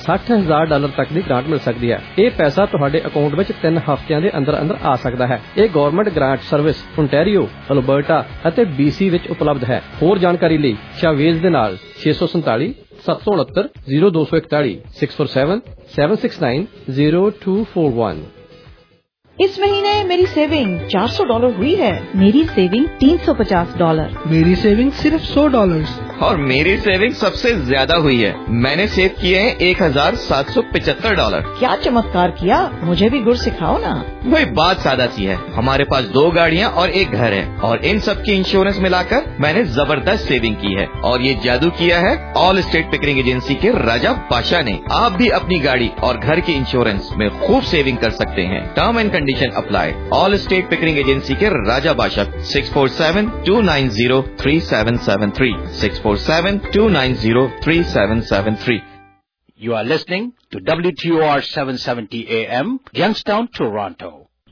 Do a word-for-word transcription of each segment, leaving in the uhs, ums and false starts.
ਸੱਠ ਹਜ਼ਾਰ ਡਾਲਰ ਤੱਕ ਦੀ ਗ੍ਰਾਂਟ ਮਿਲ ਸਕਦੀ ਹੈ। ਇਹ ਪੈਸਾ ਤੁਹਾਡੇ ਅਕਾਊਂਟ ਵਿੱਚ ਤਿੰਨ ਹਫ਼ਤਿਆਂ ਦੇ ਅੰਦਰ ਅੰਦਰ ਆ ਸਕਦਾ ਹੈ। ਇਹ government grant service Ontario, Alberta ਅਤੇ ਬੀਸੀ ਵਿੱਚ ਉਪਲਬਧ ਹੈ। ਹੋਰ ਜਾਣਕਾਰੀ ਲਈ ਸ਼ਾਵੇਜ਼ ਦੇ ਨਾਲ ਛੇ ਸੌ ਸੰਤਾਲੀ ਸੱਤ ਸੌ ਉਨੱਤਰ ਜ਼ੀਰੋ ਦੋ ਸੌ ਇਕਤਾਲੀ six four seven seven six nine zero two four one. इस महीने मेरी सेविंग चार सौ डॉलर हुई है। मेरी सेविंग तीन सौ पचास डॉलर। मेरी सेविंग सिर्फ सौ डॉलर। और मेरी सेविंग सबसे ज्यादा हुई है। मैंने सेव किए हैं एक हजार सात सौ पिछहत्तर डॉलर। क्या चमत्कार किया, मुझे भी गुर सिखाओ ना। वही बात सादा सी है। हमारे पास दो गाड़ियाँ और एक घर है और इन सब की इंश्योरेंस मिलाकर मैंने जबरदस्त सेविंग की है। और ये जादू किया है ऑल स्टेट पिकरिंग एजेंसी के राजा बादशाह ने। आप भी अपनी गाड़ी और घर की इंश्योरेंस में खूब सेविंग कर सकते हैं। Term and condition apply. Allstate Pickering agency के Raja Badshah six four seven two nine zero three seven seven three six four seven two nine zero three seven seven three. You are listening to W T O R seven seventy A M, Youngstown, Toronto.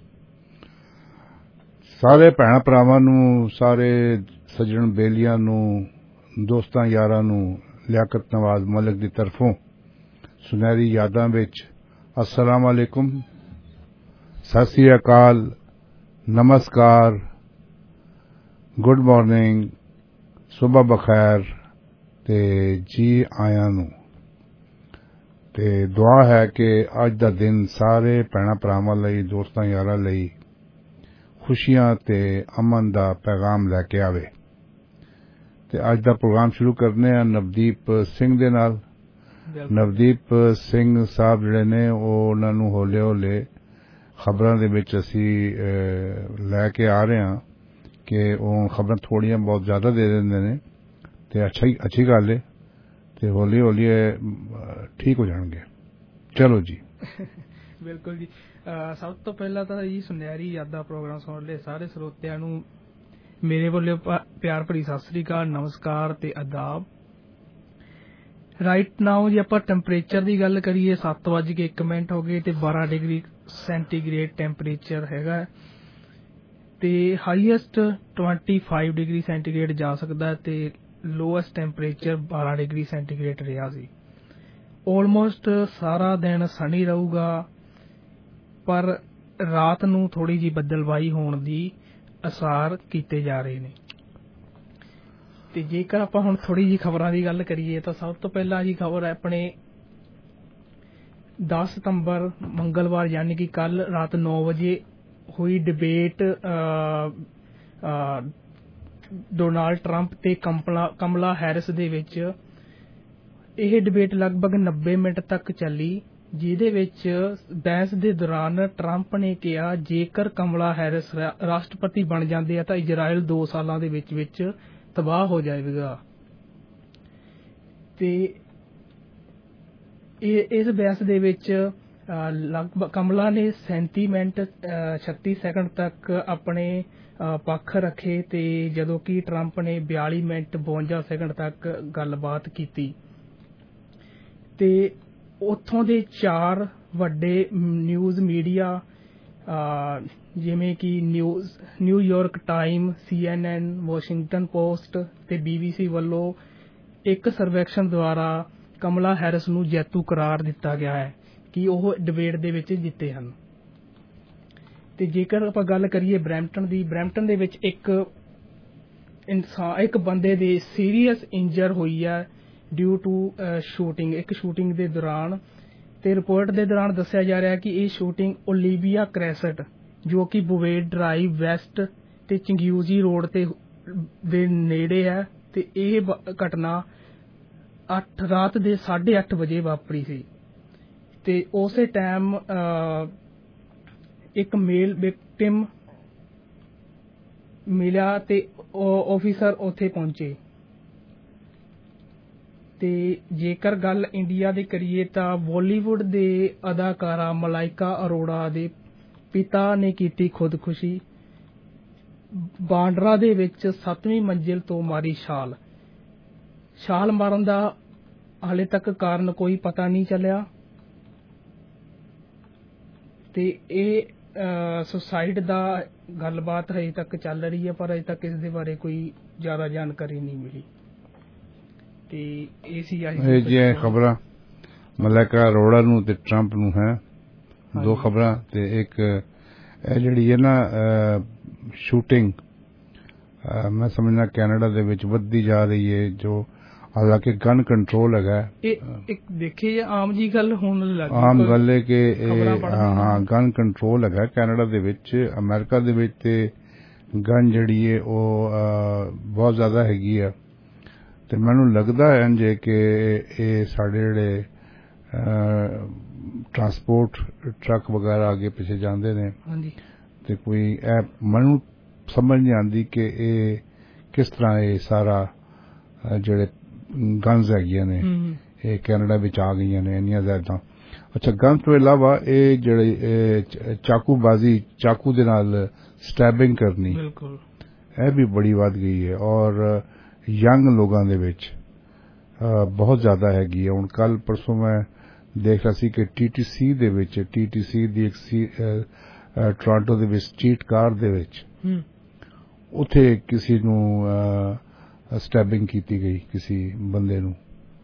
ਸਾਰੇ ਭੈਣਾਂ ਭਰਾਵਾਂ ਨੂੰ, ਸਾਰੇ ਸੱਜਣ ਬੇਲੀਆਂ ਨੂੰ, ਦੋਸਤਾਂ ਯਾਰਾਂ ਨੂੰ ਲਿਆਕਤ ਨਵਾਜ਼ ਮਲਿਕ ਦੀ ਤਰਫੋਂ ਸੁਨਹਿਰੀ ਯਾਦਾਂ ਵਿੱਚ अस्सलाम वालेकुम, सत श्री अकाल, नमस्कार, गुड मॉर्निंग, सुबह बखैर ਤੇ ਜੀ ਆਇਆਂ ਨੂੰ। ਤੇ ਦੁਆ ਹੈ ਕਿ ਅੱਜ ਦਾ ਦਿਨ ਸਾਰੇ ਭੈਣਾਂ ਭਰਾਵਾਂ ਲਈ, ਦੋਸਤਾਂ ਯਾਰਾਂ ਲਈ ਖੁਸ਼ੀਆਂ ਤੇ ਅਮਨ ਦਾ ਪੈਗਾਮ ਲੈ ਕੇ ਆਵੇ। ਤੇ ਅੱਜ ਦਾ ਪ੍ਰੋਗਰਾਮ ਸ਼ੁਰੂ ਕਰਨੇ ਆ ਨਵਦੀਪ ਸਿੰਘ ਦੇ ਨਾਲ। ਨਵਦੀਪ ਸਿੰਘ ਸਾਹਿਬ ਜਿਹੜੇ ਨੇ ਉਹ ਉਹਨਾਂ ਨੂੰ ਹੌਲੇ ਹੌਲੇ ਖਬਰਾਂ ਦੇ ਵਿੱਚ ਅਸੀਂ ਲੈ ਕੇ ਆ ਰਹੇ ਹਾਂ ਕਿ ਉਹ ਖਬਰਾਂ ਥੋੜ੍ਹੀਆਂ ਬਹੁਤ ਜ਼ਿਆਦਾ ਦੇ ਦਿੰਦੇ ਨੇ ਤੇ ਅੱਛਾ ਅੱਛੀ ਗੱਲ ਹੈ ਤੇ ਹੌਲੀ ਹੌਲੀ ਠੀਕ ਹੋ ਜਾਣਗੇ। ਚਲੋ ਜੀ। ਬਿਲਕੁਲ ਜੀ। ਸਭ ਤੋਂ ਪਹਿਲਾਂ ਤਾਂ ਜੀ ਸੁਨਹਿਰੀ ਯਾਦਾਂ ਪ੍ਰੋਗਰਾਮ ਸੁਣ ਰਹੇ ਸਾਰੇ ਸਰੋਤਿਆਂ ਨੂੰ ਮੇਰੇ ਵੱਲੋਂ ਪਿਆਰ ਭਰੀ ਸਤਿ ਸ੍ਰੀ ਅਕਾਲ, ਨਮਸਕਾਰ ਤੇ ਆਦਾਬ। ਰਾਈਟ ਨਾਓ ਜੀ ਆਪਾਂ ਟੈਂਪਰੇਚਰ ਦੀ ਗੱਲ ਕਰੀਏ, ਸੱਤ ਵੱਜ ਕੇ ਇੱਕ ਮਿੰਟ ਹੋ ਗਏ ਤੇ ਬਾਰਾਂ ਡਿਗਰੀ ਸੈਂਟੀਗ੍ਰੇਡ ਟੈਂਪਰੇਚਰ ਹੈਗਾ ਤੇ highest twenty five degree centigrade ਜਾ ਸਕਦਾ ਤੇ ਲੋਐਸਟ ਟੈਂਪਰੇਚਰ ਬਾਰਾਂ ਡਿਗਰੀ ਸੈਂਟੀਗ੍ਰੇਡ ਰਿਹਾ ਸੀ। ਆਲਮੋਸਟ ਸਾਰਾ ਦਿਨ ਸਨੀ ਰਹੂਗਾ ਪਰ ਰਾਤ ਨੂੰ ਥੋੜੀ ਜਿਹੀ ਬੱਦਲਵਾਈ ਹੋਣ ਦੀ ਅਸਾਰ ਕੀਤੇ ਜਾ ਰਹੇ ਨੇ। ਤੇ ਜੇਕਰ ਆਪਾਂ ਹੁਣ ਥੋੜੀ ਜਿਹੀ ਖਬਰਾਂ ਦੀ ਗੱਲ ਕਰੀਏ ਤਾਂ ਸਭ ਤੋਂ ਪਹਿਲਾਂ ਜੀ ਖਬਰ ਹੈ ਆਪਣੇ ਦਸ ਸਤੰਬਰ ਮੰਗਲਵਾਰ ਯਾਨੀ ਕਿ ਕੱਲ ਰਾਤ ਨੌ ਵਜੇ ਹੋਈ ਡਿਬੇਟ ਡੋਨਾਲਡ ਟਰੰਪ ਤੇ ਕਮਲਾ ਹੈਰਿਸ ਦੇ ਵਿੱਚ। ਇਹ ਡਿਬੇਟ ਲਗਭਗ ਨੱਬੇ ਮਿੰਟ ਤੱਕ ਚੱਲੀ, ਜਿਹਦੇ ਵਿੱਚ ਬਹਿਸ ਦੇ ਦੌਰਾਨ ਟਰੰਪ ਨੇ ਕਿਹਾ ਜੇਕਰ ਕਮਲਾ ਹੈਰਿਸ ਰਾਸ਼ਟਰਪਤੀ ਬਣ ਜਾਂਦੇ ਆ ਤਾਂ ਇਜ਼ਰਾਈਲ ਦੋ ਸਾਲਾਂ ਦੇ ਵਿੱਚ ਵਿੱਚ ਤਬਾਹ ਹੋ ਜਾਵੇਗਾ। ਤੇ ਇਸ ਬਹਿਸ ਦੇ ਵਿੱਚ ਲਗਭਗ ਕਮਲਾ ਨੇ ਸੈਂਤੀ ਮਿੰਟ ਛੱਤੀ ਸੈਕਿੰਡ ਤੱਕ ਆਪਣੇ ਪੱਖ ਰੱਖੇ ਤੇ ਜਦੋਂ ਕਿ ਟਰੰਪ ਨੇ ਬਿਆਲੀ ਮਿੰਟ ਬਵੰਜਾ ਸੈਕਿੰਡ ਤੱਕ ਗੱਲਬਾਤ ਕੀਤੀ। ਤੇ ਉੱਥੋਂ ਦੇ ਚਾਰ ਵੱਡੇ ਨਿਊਜ਼ ਮੀਡੀਆ ਜਿਵੇਂ ਕਿ news New York time, C N N, Washington Post ਤੇ ਬੀ ਬੀ ਸੀ ਵੱਲੋਂ ਇੱਕ ਸਰਵੇਖਣ ਦੁਆਰਾ ਕਮਲਾ ਹੈਰਿਸ ਨੂੰ ਜੇਤੂ ਕਰਾਰ ਦਿੱਤਾ ਗਿਆ ਹੈ ਕਿ ਉਹ ਡਿਬੇਟ ਦੇ ਵਿੱਚ ਜਿੱਤੇ ਹਨ। ਤੇ ਜੇਕਰ ਆਪਾਂ ਗੱਲ ਕਰੀਏ ਬਰੈਂਪਟਨ ਦੀ, ਬਰੈਂਪਟਨ ਦੇ ਵਿੱਚ ਇੱਕ ਇਨਸਾਨ ਇੱਕ ਬੰਦੇ ਦੇ ਸੀਰੀਅਸ ਇੰਜਰ ਹੋਈ ਹੈ ਡਿਊ ਟੂ ਸ਼ੂਟਿੰਗ, ਇੱਕ ਸ਼ੂਟਿੰਗ ਦੇ ਦੌਰਾਨ। ਤੇ ਰਿਪੋਰਟ ਦੇ ਦੌਰਾਨ ਦੱਸਿਆ ਜਾ ਰਿਹਾ ਕਿ ਇਹ ਸ਼ੂਟਿੰਗ ਓਲੀਵੀਆ ਕ੍ਰੈਸਟ ਜੋ ਕਿ ਬੁਵੇਟ ਡਰਾਈਵ ਵੈਸਟ ਤੇ ਚੰਗਿਊਜੀ ਰੋਡ ਤੇ ਦੇ ਨੇੜੇ ਹੈ ਤੇ ਇਹ ਘਟਨਾ ਅੱਠ ਰਾਤ ਦੇ ਸਾਢੇ ਅੱਠ ਵਜੇ ਵਾਪਰੀ ਸੀ। ਤੇ ਉਸੇ ਟਾਈਮ ਇੱਕ ਮੇਲ ਵਿਕਟਿਮ ਮਿਲਿਆ ਤੇ ਆਫੀਸਰ ਉੱਥੇ ਪਹੁੰਚੇ। ਤੇ ਜੇਕਰ ਗੱਲ ਇੰਡੀਆ ਦੀ ਕਰੀਏ ਤਾਂ ਬਾਲੀਵੁੱਡ ਦੇ ਅਦਾਕਾਰਾ ਮਲਾਇਕਾ ਅਰੋੜਾ ਦੇ ਪਿਤਾ ਨੇ ਕੀਤੀ ਖੁਦਕੁਸ਼ੀ। ਬਾਂਡਰਾ ਦੇ ਵਿੱਚ ਸੱਤਵੀਂ ਮੰਜ਼ਿਲ ਤੋਂ ਮਾਰੀ ਛਾਲ। ਛਾਲ ਮਾਰਨ ਦਾ ਹਾਲੇ ਤੱਕ ਕਾਰਨ ਕੋਈ ਪਤਾ ਨਹੀਂ ਚੱਲਿਆ ਤੇ ਇਹ ਸੁਸਾਈਡ ਦਾ ਗੱਲਬਾਤ ਹਜੇ ਤੱਕ ਚੱਲ ਰਹੀ ਹੈ ਪਰ ਅਜੇ ਤੱਕ ਇਸ ਦੇ ਬਾਰੇ ਕੋਈ ਜ਼ਿਆਦਾ ਜਾਣਕਾਰੀ ਨਹੀਂ ਮਿਲੀ। ਤੇ ਇਹ ਸੀ ਇਹ ਜਿਹੀਆਂ ਖਬਰਾਂ ਮਲਾਇਕਾ ਅਰੋੜਾ ਨੂੰ ਤੇ ਟਰੰਪ ਨੂੰ ਹੈ ਦੋ ਖਬਰਾਂ ਤੇ ਇੱਕ ਇਹ ਜਿਹੜੀ ਹੈ ਨਾ ਸ਼ੂਟਿੰਗ ਮੈਂ ਸਮਝਣਾ ਕੈਨੇਡਾ ਦੇ ਵਿੱਚ ਵੱਧਦੀ ਜਾ ਰਹੀ ਹੈ ਜੋ ਹਾਲਾਂਕਿ ਗਨ ਕੰਟਰੋਲ ਹੈਗਾ ਇਹ ਇੱਕ ਦੇਖੇ ਆਮ ਜੀ ਗੱਲ ਹੋਣ ਲੱਗੀ ਆਮ ਗੱਲ ਹੈ ਕਿ ਹਾਂ ਗਨ ਕੰਟਰੋਲ ਹੈਗਾ ਕੈਨੇਡਾ ਦੇ ਵਿੱਚ ਅਮਰੀਕਾ ਦੇ ਵਿੱਚ ਤੇ ਗਨ ਜਿਹੜੀ ਹੈ ਉਹ ਬਹੁਤ ਜ਼ਿਆਦਾ ਹੈਗੀ ਆ ਤੇ ਮੈਨੂੰ ਲੱਗਦਾ ਹੈ ਜੇ ਕਿ ਇਹ ਸਾਡੇ ਜਿਹੜੇ ਟਰਾਂਸਪੋਰਟ ਟਰੱਕ ਵਗੈਰਾ ਅੱਗੇ ਪਿੱਛੇ ਜਾਂਦੇ ਨੇ ਤੇ ਕੋਈ ਇਹ ਮੈਨੂੰ ਸਮਝ ਨਹੀਂ ਆਉਂਦੀ ਕਿ ਇਹ ਕਿਸ ਤਰ੍ਹਾਂ ਇਹ ਸਾਰਾ ਜਿਹੜੇ ਗਨਸ ਹੈਗੀਆਂ ਨੇ ਇਹ ਕੈਨੇਡਾ ਵਿੱਚ ਆ ਗਈਆਂ ਨੇ ਇੰਨੀਆਂ ਜ਼ਿਆਦਾ ਅੱਛਾ ਗਨ ਤੋਂ ਇਲਾਵਾ ਇਹ ਜਿਹੜੇ ਚਾਕੂਬਾਜ਼ੀ ਚਾਕੂ ਦੇ ਨਾਲ ਸਟੈਬਿੰਗ ਕਰਨੀ ਬਿਲਕੁਲ ਇਹ ਵੀ ਬੜੀ ਵੱਧ ਗਈ ਹੈ ਔਰ ਯੰਗ ਲੋਕਾਂ ਦੇ ਵਿੱਚ ਬਹੁਤ ਜ਼ਿਆਦਾ ਹੈਗੀ ਹੈ ਹੁਣ ਕੱਲ ਪਰਸੋਂ ਮੈਂ ਦੇਖ ਰਿਹਾ ਸੀ ਕਿ ਟੀਟੀਸੀ ਦੇ ਵਿੱਚ ਟੀਟੀਸੀ ਦੀ ਇੱਕ ਟੋਰਾਂਟੋ ਦੇ ਵਿੱਚ ਸਟਰੀਟ ਕਾਰ ਦੇ ਵਿੱਚ ਉੱਥੇ ਕਿਸੇ ਨੂੰ ਸਟੈਬਿੰਗ ਕੀਤੀ ਗਈ ਕਿਸੇ ਬੰਦੇ ਨੂੰ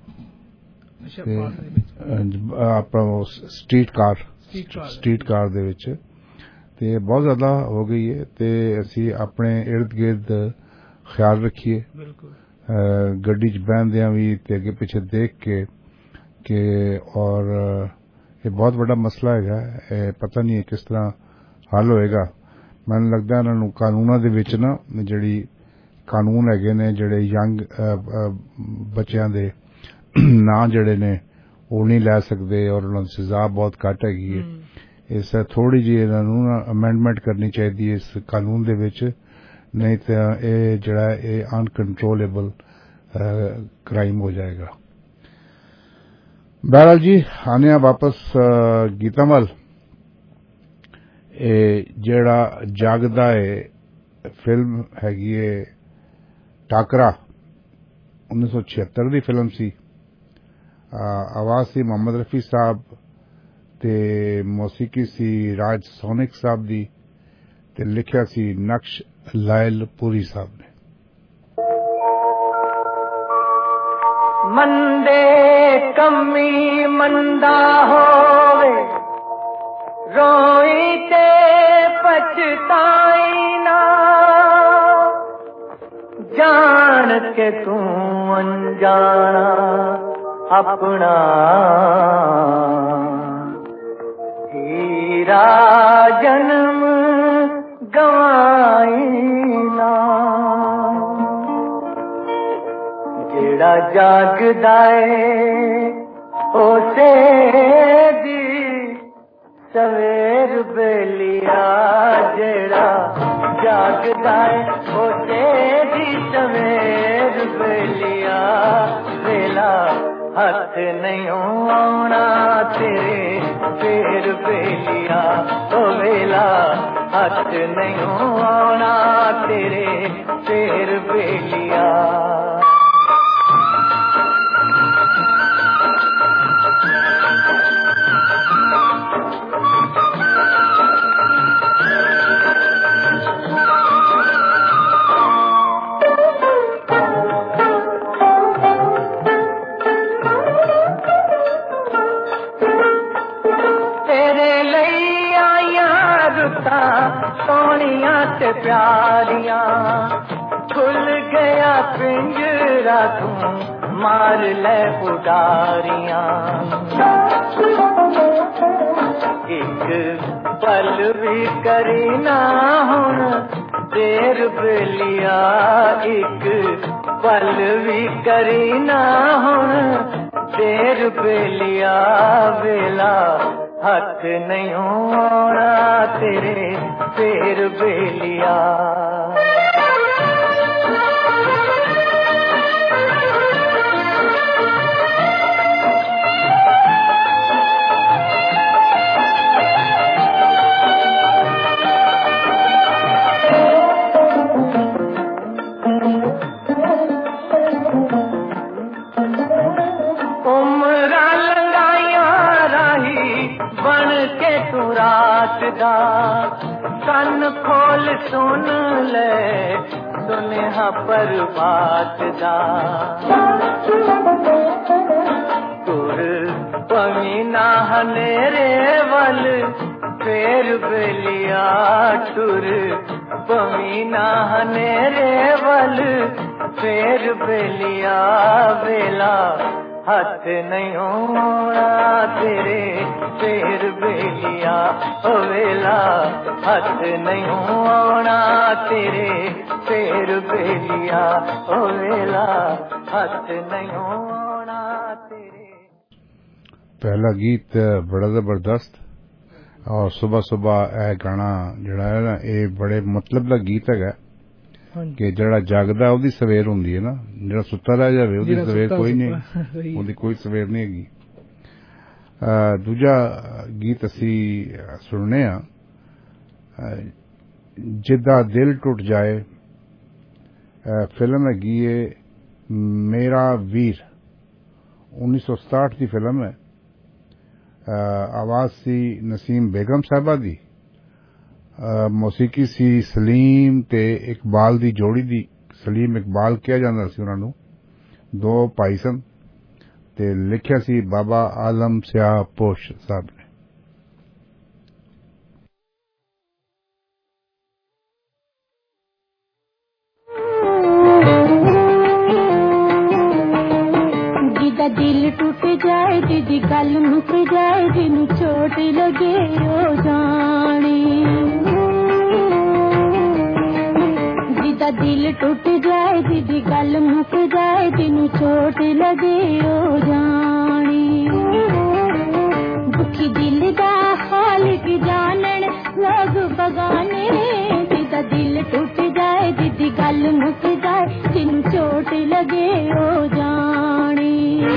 ਆਪਣਾ ਸਟਰੀਟ ਕਾਰ ਸਟਰੀਟ ਕਾਰ ਦੇ ਵਿੱਚ ਤੇ ਬਹੁਤ ਜ਼ਿਆਦਾ ਹੋ ਗਈ ਹੈ ਤੇ ਅਸੀਂ ਆਪਣੇ ਇਰਦ ਗਿਰਦ ਖਿਆਲ ਰੱਖੀਏ ਗੱਡੀ 'ਚ ਬਹਿੰਦਿਆਂ ਵੀ ਤੇ ਅੱਗੇ ਪਿੱਛੇ ਦੇਖ ਕੇ ਕਿ ਔਰ ਇਹ ਬਹੁਤ ਵੱਡਾ ਮਸਲਾ ਹੈਗਾ ਇਹ ਪਤਾ ਨਹੀਂ ਕਿਸ ਤਰ੍ਹਾਂ ਹੱਲ ਹੋਏਗਾ ਮੈਨੂੰ ਲੱਗਦਾ ਇਹਨਾਂ ਨੂੰ ਕਾਨੂੰਨਾਂ ਦੇ ਵਿੱਚ ਨਾ ਜਿਹੜੀ ਕਾਨੂੰਨ ਹੈਗੇ ਨੇ ਜਿਹੜੇ ਯੰਗ ਬੱਚਿਆਂ ਦੇ ਨਾਂ ਜਿਹੜੇ ਨੇ ਉਹ ਨਹੀਂ ਲੈ ਸਕਦੇ ਔਰ ਉਹਨਾਂ ਦੀ ਸਜ਼ਾ ਬਹੁਤ ਘੱਟ ਹੈਗੀ ਹੈ ਇਸ ਥੋੜੀ ਜਿਹੀ ਇਹਨਾਂ ਨੂੰ ਅਮੈਂਡਮੈਂਟ ਕਰਨੀ ਚਾਹੀਦੀ ਹੈ ਇਸ ਕਾਨੂੰਨ ਦੇ ਵਿੱਚ ਨਹੀਂ ਤਾਂ ਇਹ ਜਿਹੜਾ ਇਹ ਅਨਕੰਟਰੋਲੇਬਲ ਕ੍ਰਾਈਮ ਹੋ ਜਾਏਗਾ ਬਹਰਹਾਲ ਜੀ ਆਨੇ ਆ ਵਾਪਸ ਗੀਤਾਂ ਵੱਲ ਇਹ ਜਿਹੜਾ ਜਾਗਦਾ ਹੈ ਫਿਲਮ ਹੈਗੀ ਹੈ ਟਾਕਰਾ उन्नीस सौ छिहत्तर ਦੀ ਫਿਲਮ ਸੀ ਆਵਾਜ਼ ਸੀ ਮੁਹੰਮਦ ਰਫੀ ਸਾਹਿਬ ਤੇ ਮੌਸੀਕੀ ਸੀ ਰਾਜ ਸੋਨਿਕ ਸਾਹਿਬ ਦੀ ਤੇ ਲਿਖਿਆ ਸੀ ਨਕਸ਼ ਲਾਇਲ ਪੁਰੀ ਸਾਹਿਬ ਨੇ ਮੰਦੇ ਕਮੀ ਮੰਦਾ ਹੋਵੇ ਰੋਈ ਤੇ ਪਛਤਾਈ ਨਾ जान के तू अनजाना अपना हीरा जन्म गवाई ना जेड़ा जागदा है उसे दी सवेर बेलिया जेड़ा जागदा है उसे सवेर बेलिया वेला हथ नहीं आना तेरे फेर बेलिया ओ वेला हथ नहीं आना तेरे फेर बेलिया सोनिया ते प्यारियां खुल गया पिंजरा तू मार ले उडारियां एक पल भी करी ना हुन देर बेलिया एक पल भी करी ना हुन देर बेलिया वेला हथ नहीं आना तेरे फेर बेलिया कन खोल सुन ले सुनेहा पर बात दा तुर पवी ना हनेरे वल फेर बेलिया टुर पवी ना हनेरे वल फेर बेलिया वेला हाथ नहीं होना तेरे फेर बेलिया ओ वेला हाथ नहीं होना तेरे फेर बेलिया ओ वेला हाथ नहीं होना तेरे। पहला गीत बड़ा जबरदस्त और सुबह सुबह यह गाना जड़ा है ना ये बड़े मतलब का गीत है कि जड़ा जागदा ओदी सवेर हुंदी है ना, जड़ा सुत्ता रह जावे ओदी सवेर कोई नहीं, ओदी कोई सवेर नहीं हैगी। दूजा गीत असी सुनने आ जिदा दिल टुट जाए, फिल्म हैगी है मेरा वीर, उन्नीस सौ सताहठ की फिल्म है। आवाज सी नसीम बेगम साहबा दी, मौसीकी सी सलीम ते इकबाल दी जोड़ी दी। सलीम इकबाल कहा जाता सी उन्हां नूं, दो भाई सन ते लिखिया सी बाबा आलम सियाह पोश साहब ने। जिदा दिल टूट जाए, जिदी गल मुक जाए, जिन्नू चोट लगे ओ जाने। जिदा दिल टूट जाए, जिदी गल मुक जाए, जिन्नू चोट लगे ओ जाने। दुखी दिल दा हाल की जानन लोग बगाने। जिदा दिल टूट जाए, जिदी गल मुक जाए, जिन्नू चोट लगे ओ जाने।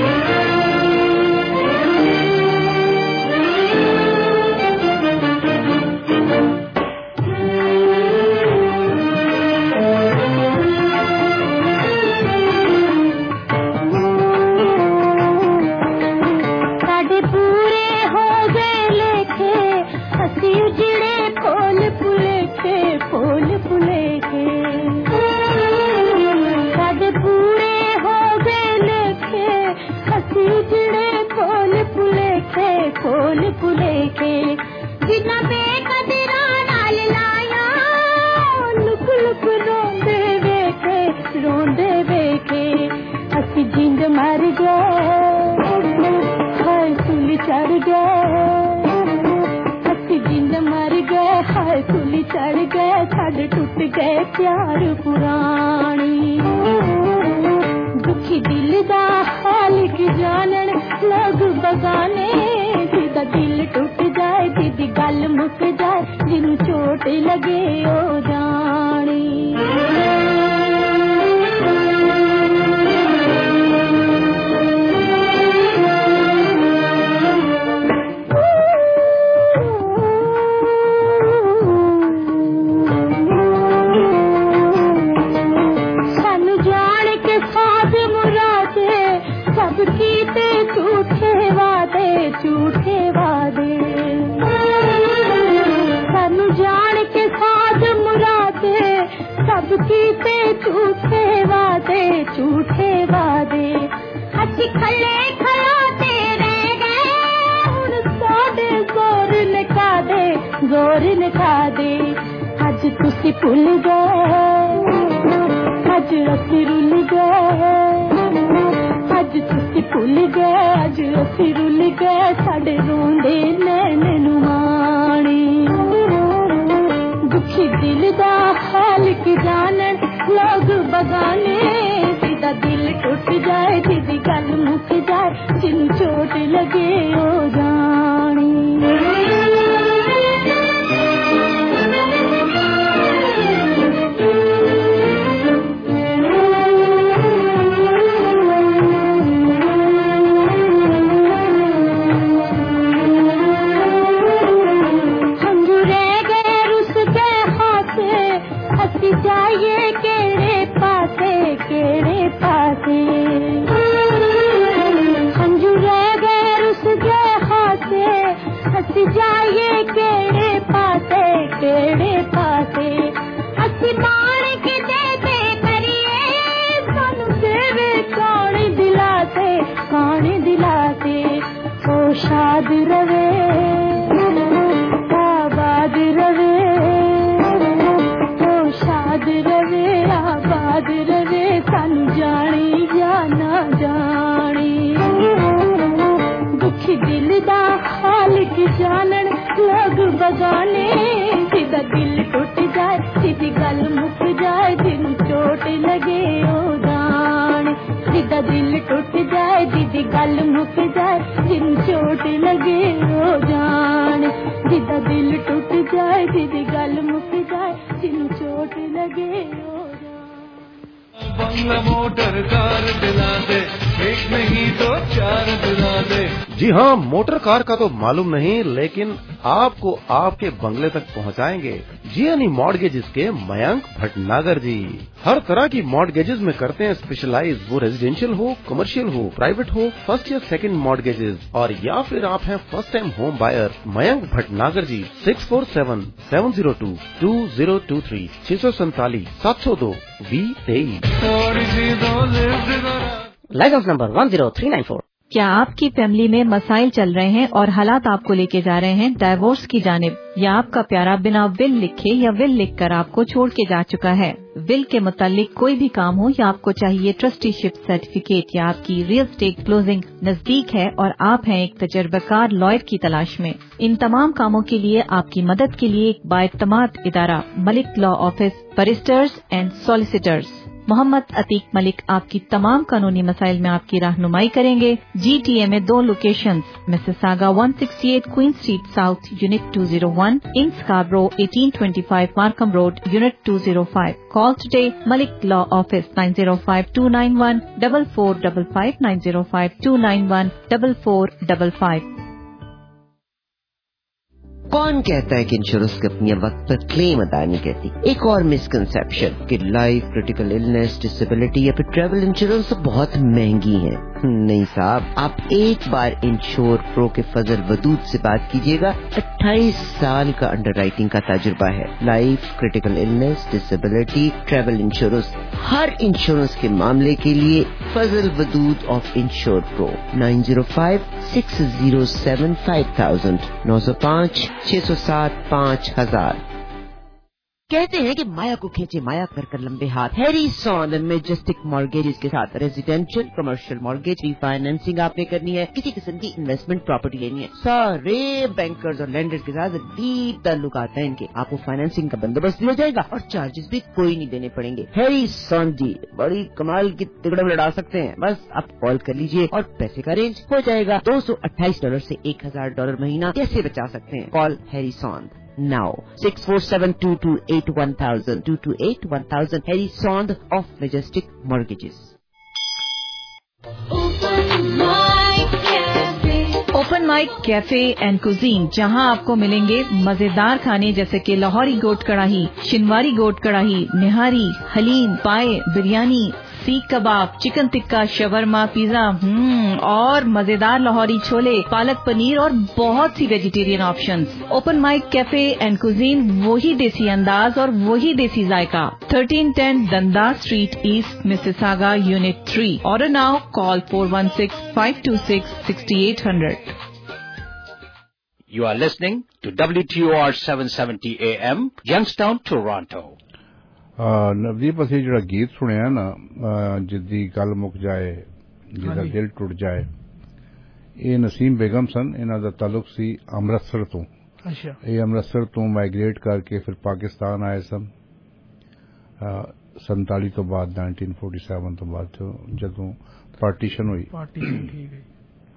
फूल फुले के जिन्ना बेकदरा नाल लाया, लुक लुक रोंदे वेखे रोंदे वेखे। असी जिंद मर गए हाय कुली चढ़ गए, असी जिंद मर गए हाय कुली चढ़ गए। साडे टूट गए प्यार पुरानी, दुखी दिल दा हाल की जानन लोग बगाने। जिदा दिल टूट जाए, जिदी गल मुक जाए, जिन्नू चोट लगे ओ जाने। सानू जान के साथ मुरादे सब कीते झूठे वादे झूठे वादे। सानू जान के साथ मुरादे सब कीते झूठे वादे झूठे वादे। असी खले खलोते रह गए हुण साडे जोर निका दे जोर निका दे। अज तुसी भुल गए अज असी रुल गए, अज तुसी भुल गए अज असी रुल गए। साडे रोंदे नैन नुमानी, दुखी दिल दा हाल की जानन लोग बगाने। जिदा दिल टूट जाए, जिदी गल मुक जाए, जिन्नू चोट लगे ओ जानी। जाइए केड़े पासे केड़े पासे, हंजू रह गए रुस गए हाथे। असी जाइए केड़े पासे केड़े पासे। असी मान के देते करिए सानू देवे कौन दिलाते कौन दिलाते। ओ रवे आबाद रवे ओ शाद रवे आबाद रवे सानू जानी या ना जानी दुखी दिल दा खालिक जानन लोग बगाने जिदा दिल टूट जाए जिदी गल मुक जाए जिन चोट लगे ओ जाने जिदा दिल टूट जाए जिदी गल मुक जाए जिन चोट लगे ओ जाने जिदा दिल टूट जाए जिदी गल मुक जाए जिन चोट लगे ओ जाने बंगला मोटर कार दिला दे एक नहीं तो चार दिला दे। जी हाँ, मोटर कार का तो मालूम नहीं, लेकिन आपको आपके बंगले तक पहुँचाएंगे जियानी मॉर्गेजेस के मयंक भटनागर जी। हर तरह की मॉर्गेजेस में करते हैं स्पेशलाइज, वो रेजिडेंशियल हो, कमर्शियल हो, प्राइवेट हो, फर्स्ट या सेकंड मॉर्गेजेस, और या फिर आप हैं first time home buyer. Mayank Bhatnagar ji six four seven seven zero two two zero two three छह सौ सैतालीस सात सौ दो वी तेईस। License number one zero three nine four. क्या आपकी फैमिली में मसाइल चल रहे हैं और हालात आपको लेके जा रहे हैं डाइवोर्स की जानिब, या आपका प्यारा बिना विल लिखे या विल लिखकर आपको छोड़ के जा चुका है? विल के मुतालिक कोई भी काम हो या आपको चाहिए ट्रस्टीशिप सर्टिफिकेट, या आपकी रियल एस्टेट क्लोजिंग नजदीक है और आप हैं एक तजर्बाकार लॉयर की तलाश में, इन तमाम कामों के लिए आपकी मदद के लिए एक बाएतमाद इदारा Malik law office barristers and solicitors Mohammad Atiq Malik आपकी तमाम कानूनी मसाइल में आपकी रहनुमाई करेंगे। जीटीए में दो locations, Mississauga one sixty eight Queen Street South unit two zero one, in Scarborough eighteen twenty five Markham Road unit two zero five. Call today Malik law office nine zero five two nine one double four double five nine zero five two nine one double four double five. कौन कहता है कि insurance कंपनियां वक्त पर claim अदा नहीं करती? एक और मिसकंसेप्शन कि लाइफ, क्रिटिकल इलनेस, डिसेबिलिटी या फिर ट्रैवल इंश्योरेंस तो बहुत महंगी है। नहीं साहब, आप एक बार इंश्योर प्रो के फजल वदूद से बात कीजिएगा। अट्ठाईस साल का अंडरराइटिंग का तजुर्बा है। Life, critical illness, disability, travel insurance, हर इंश्योरेंस के मामले के लिए Fazal Wadood of Insure Pro nine zero five six zero seven five thousand नौ सौ पाँच छह सौ सात पाँच हजार। कहते हैं कि माया को खींचे माया कर कर लंबे हाथ। Harry Sond and Majestic Mortgages के साथ रेजिडेंशियल, कमर्शियल मॉर्गेज, रीफाइनेंसिंग आपने करनी है, किसी किस्म की इन्वेस्टमेंट प्रॉपर्टी लेनी है, सारे बैंकर्स और लेंडर्स के साथ डीप ताल्लुकात हैं इनके। आपको फाइनेंसिंग का बंदोबस्त दिया जाएगा और चार्जेस भी कोई नहीं देने पड़ेंगे। हैरी सॉन जी बड़ी कमाल की तिकड़म लड़ा सकते हैं। बस आप कॉल कर लीजिए और पैसे का अरेंज हो जाएगा। दो सौ अट्ठाईस डॉलर से एक हजार डॉलर महीना कैसे बचा सकते हैं? Call Harry Sond now six four seven two two eight one thousand two two eight one thousand Harry Sond of Majestic Mortgages। Open mic cafe and cuisine, जहां आपको मिलेंगे मजेदार खाने जैसे कि लाहौरी गोट कढ़ाई, शिनवारी गोट कढ़ाई, निहारी, haleem, paya, biryani, seekh kebab, chicken tikka, shawarma, pizza, हम्म और मजेदार लाहौरी छोले, पालक पनीर और बहुत सी vegetarian options. Open mic cafe and cuisine, वही देसी अंदाज और वही देसी जायका। Thirteen ten Dundas Street East, Mississauga unit three. Order now, call four one six five two six six eight hundred. You are listening to W T O R seven seventy A M, Youngstown, Toronto। Navdeep, ਅਸੀਂ ਜਿਹੜਾ ਗੀਤ ਸੁਣਿਆ ਨਾ, ਜਿੱਦੀ ਗੱਲ ਮੁੱਕ ਜਾਏ, ਜਿਹਦਾ ਦਿਲ ਟੁੱਟ ਜਾਏ, ਇਹ ਨਸੀਮ ਬੇਗਮ ਸਨ। ਇਹਨਾਂ ਦਾ ਤਾਲੁਕ ਸੀ ਅੰਮ੍ਰਿਤਸਰ ਤੋਂ। ਅੱਛਾ। ਇਹ ਅੰਮ੍ਰਿਤਸਰ ਤੋਂ ਮਾਈਗ੍ਰੇਟ ਕਰਕੇ ਫਿਰ ਪਾਕਿਸਤਾਨ ਆਏ ਸਨ ਸੰਤਾਲੀ ਤੋਂ ਬਾਅਦ, ਨਾਈਨਟੀਨ ਫੋਰਟੀ ਸੈਵਨ ਤੋਂ ਬਾਅਦ ਜਦੋਂ ਪਾਰਟੀਸ਼ਨ ਹੋਈ। ਪਾਰਟੀਸ਼ਨ, ਠੀਕ ਹੈ।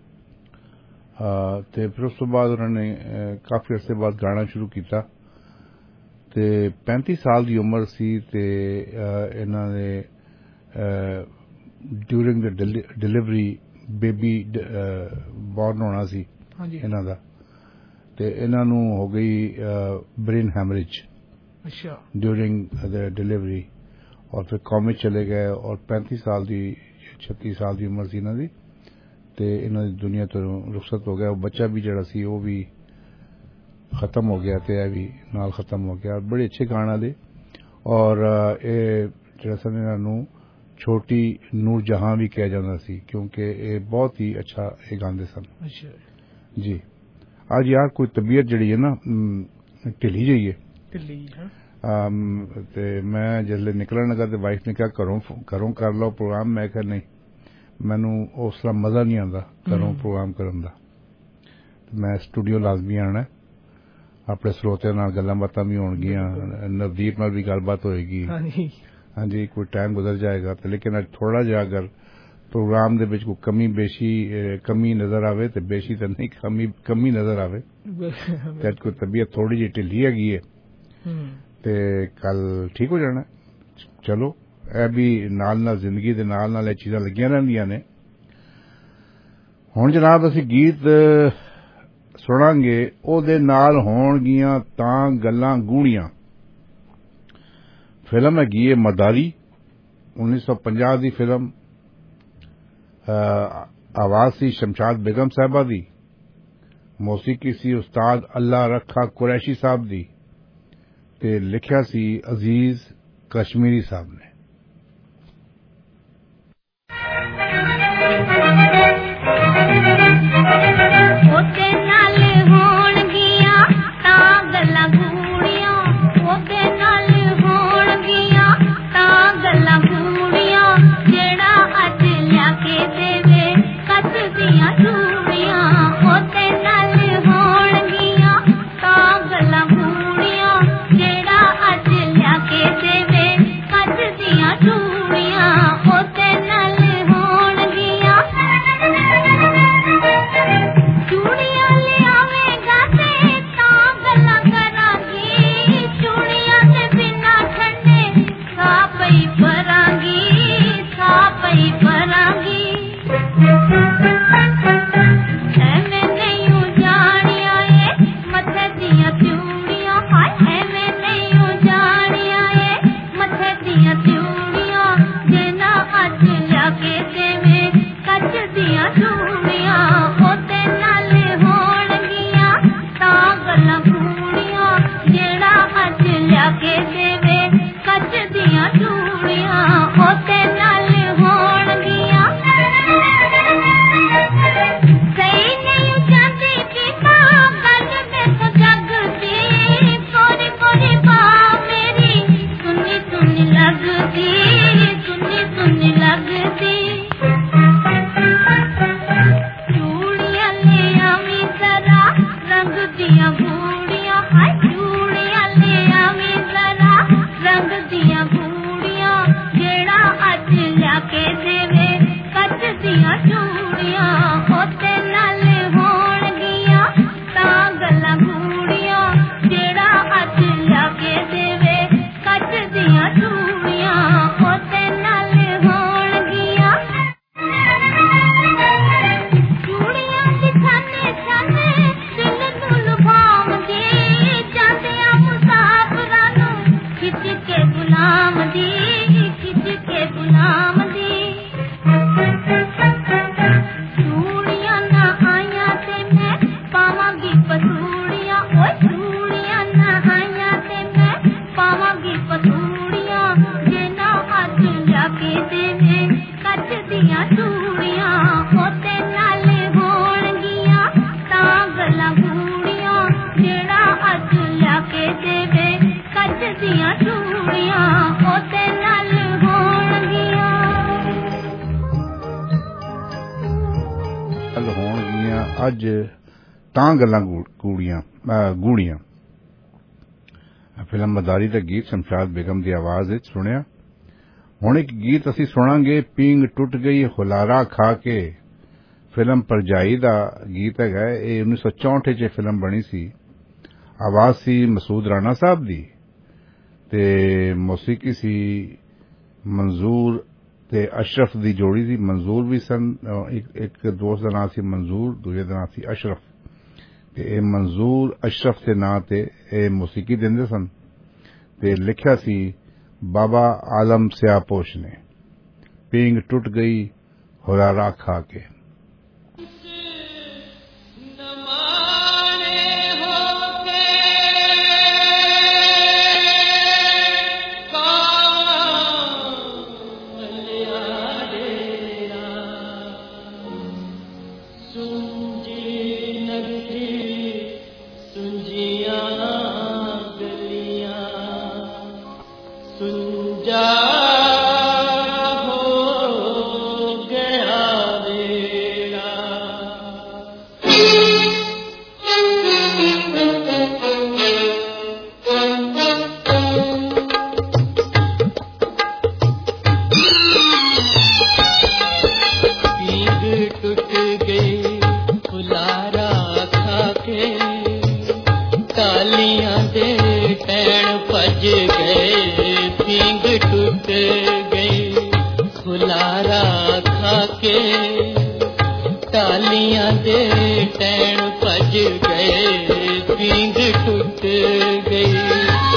ਤੇ ਫਿਰ ਉਸ ਤੋਂ ਬਾਅਦ ਉਹਨਾਂ ਨੇ ਕਾਫੀ ਅਰਸੇ ਬਾਅਦ ਗਾਣਾ ਸ਼ੁਰੂ ਕੀਤਾ ਤੇ ਪੈਂਤੀ ਸਾਲ ਦੀ ਉਮਰ ਸੀ ਤੇ ਇਹਨਾਂ ਦੇ during the delivery baby born ਹੋਣਾ ਸੀ ਇਹਨਾਂ ਦਾ, ਤੇ ਇਹਨਾਂ ਨੂੰ ਹੋ ਗਈ ਬ੍ਰੇਨ ਹੈਮਰੇਜ ਅੱਛਾ ਡਿਊਰਿੰਗ ਦ ਡਿਲੀਵਰੀ, ਔਰ ਫਿਰ ਕੌਮੇ ਚਲੇ ਗਏ ਔਰ ਪੈਂਤੀ ਸਾਲ ਦੀ ਛੱਤੀ ਸਾਲ ਦੀ ਉਮਰ ਸੀ ਇਹਨਾਂ ਦੀ, ਤੇ ਇਹਨਾਂ ਦੀ ਦੁਨੀਆ ਤੋਂ ਰੁਖਸਤ ਹੋ ਗਿਆ। ਉਹ ਬੱਚਾ ਵੀ ਜਿਹੜਾ ਸੀ ਉਹ ਵੀ खत्म हो गया ते भी नाल खत्म हो गया। बड़े अच्छे गाने वाले, और ये जिहड़ा सन इन्हां नूं छोटी नूर जहां भी कहा जाता सी, क्योंकि ये बहुत ही अच्छा ये गांदे सन। अच्छा जी। आज यार कोई तबीयत जिहड़ी है ना ढिली जी है ढिली है ते मैं जिसले निकलन लगा तो वाइफ ने कहा घरों घरों कर लो प्रोग्राम। मैं कहा नहीं, मैनू उसला मजा नहीं आता घरों प्रोग्राम करन दा। मैं स्टूडियो लाजमी आना, अपने स्रोतियां नाल गल्लां बातां भी होणगियां, नवदीप नाल भी गलबात होएगी। हाँ जी, कोई टाइम गुजर जाएगा। तो लेकिन अज थोड़ा जिहा अगर प्रोग्राम दे विच कोई कमी बेशी कमी नजर आवे तो बेशी तो नहीं कमी कमी नजर आवे ते अज कोई तबीयत थोड़ी जी ढिली हैगी है ते कल ठीक हो जाना। चलो ए भी नाल नाल जिंदगी दे नाल नाल चीज़ां लगियां रहिंदियां ने। हुण जनाब असीं गीत सुनांगे, ओदे नाल होणगियां तां गल्लां गूढ़ियां। फिल्म हैगी है मदारी, उन्नीस सौ पंजाह दी फिल्म। आवाज सी शमशाद बेगम साहबा दी, मौसीकी सी उस्ताद अल्लाह रखा कुरैशी साहब दी ते लिखिया सी अजीज कश्मीरी साहब ने। अज तां गल्लां गूढ़ियां गूढ़ियां फिल्म मदारी दा गीत शमशाद बेगम दी आवाज विच सुनिया। हुण एक गीत असीं सुणांगे, पींग टुट गई हुलारा खा के। फिल्म परजाई दा गीत हैगा। ये उन्नीस सौ चौंठ च फिल्म बनी सी। आवाज सी मसूद राणा साहब दी ते मौसीकी सी मंजूर ते अशरफ दी जोड़ी सी। मंजूर भी सन, एक, एक दोस्त दा नाम सी मंजूर, दूजे दा नाम सी अशरफ। ते मंजूर अशरफ के नां ते ए मौसीकी देंदे सन ते लिखिया सी बाबा आलम स्यापोश ने। पींग टुट गई हुरारा खा के। सुन जी नगरी तालियां दे टैण भज गए पींग टूट गई खुलारा खा के तालियां दे टैण भज गए पींग टूट गई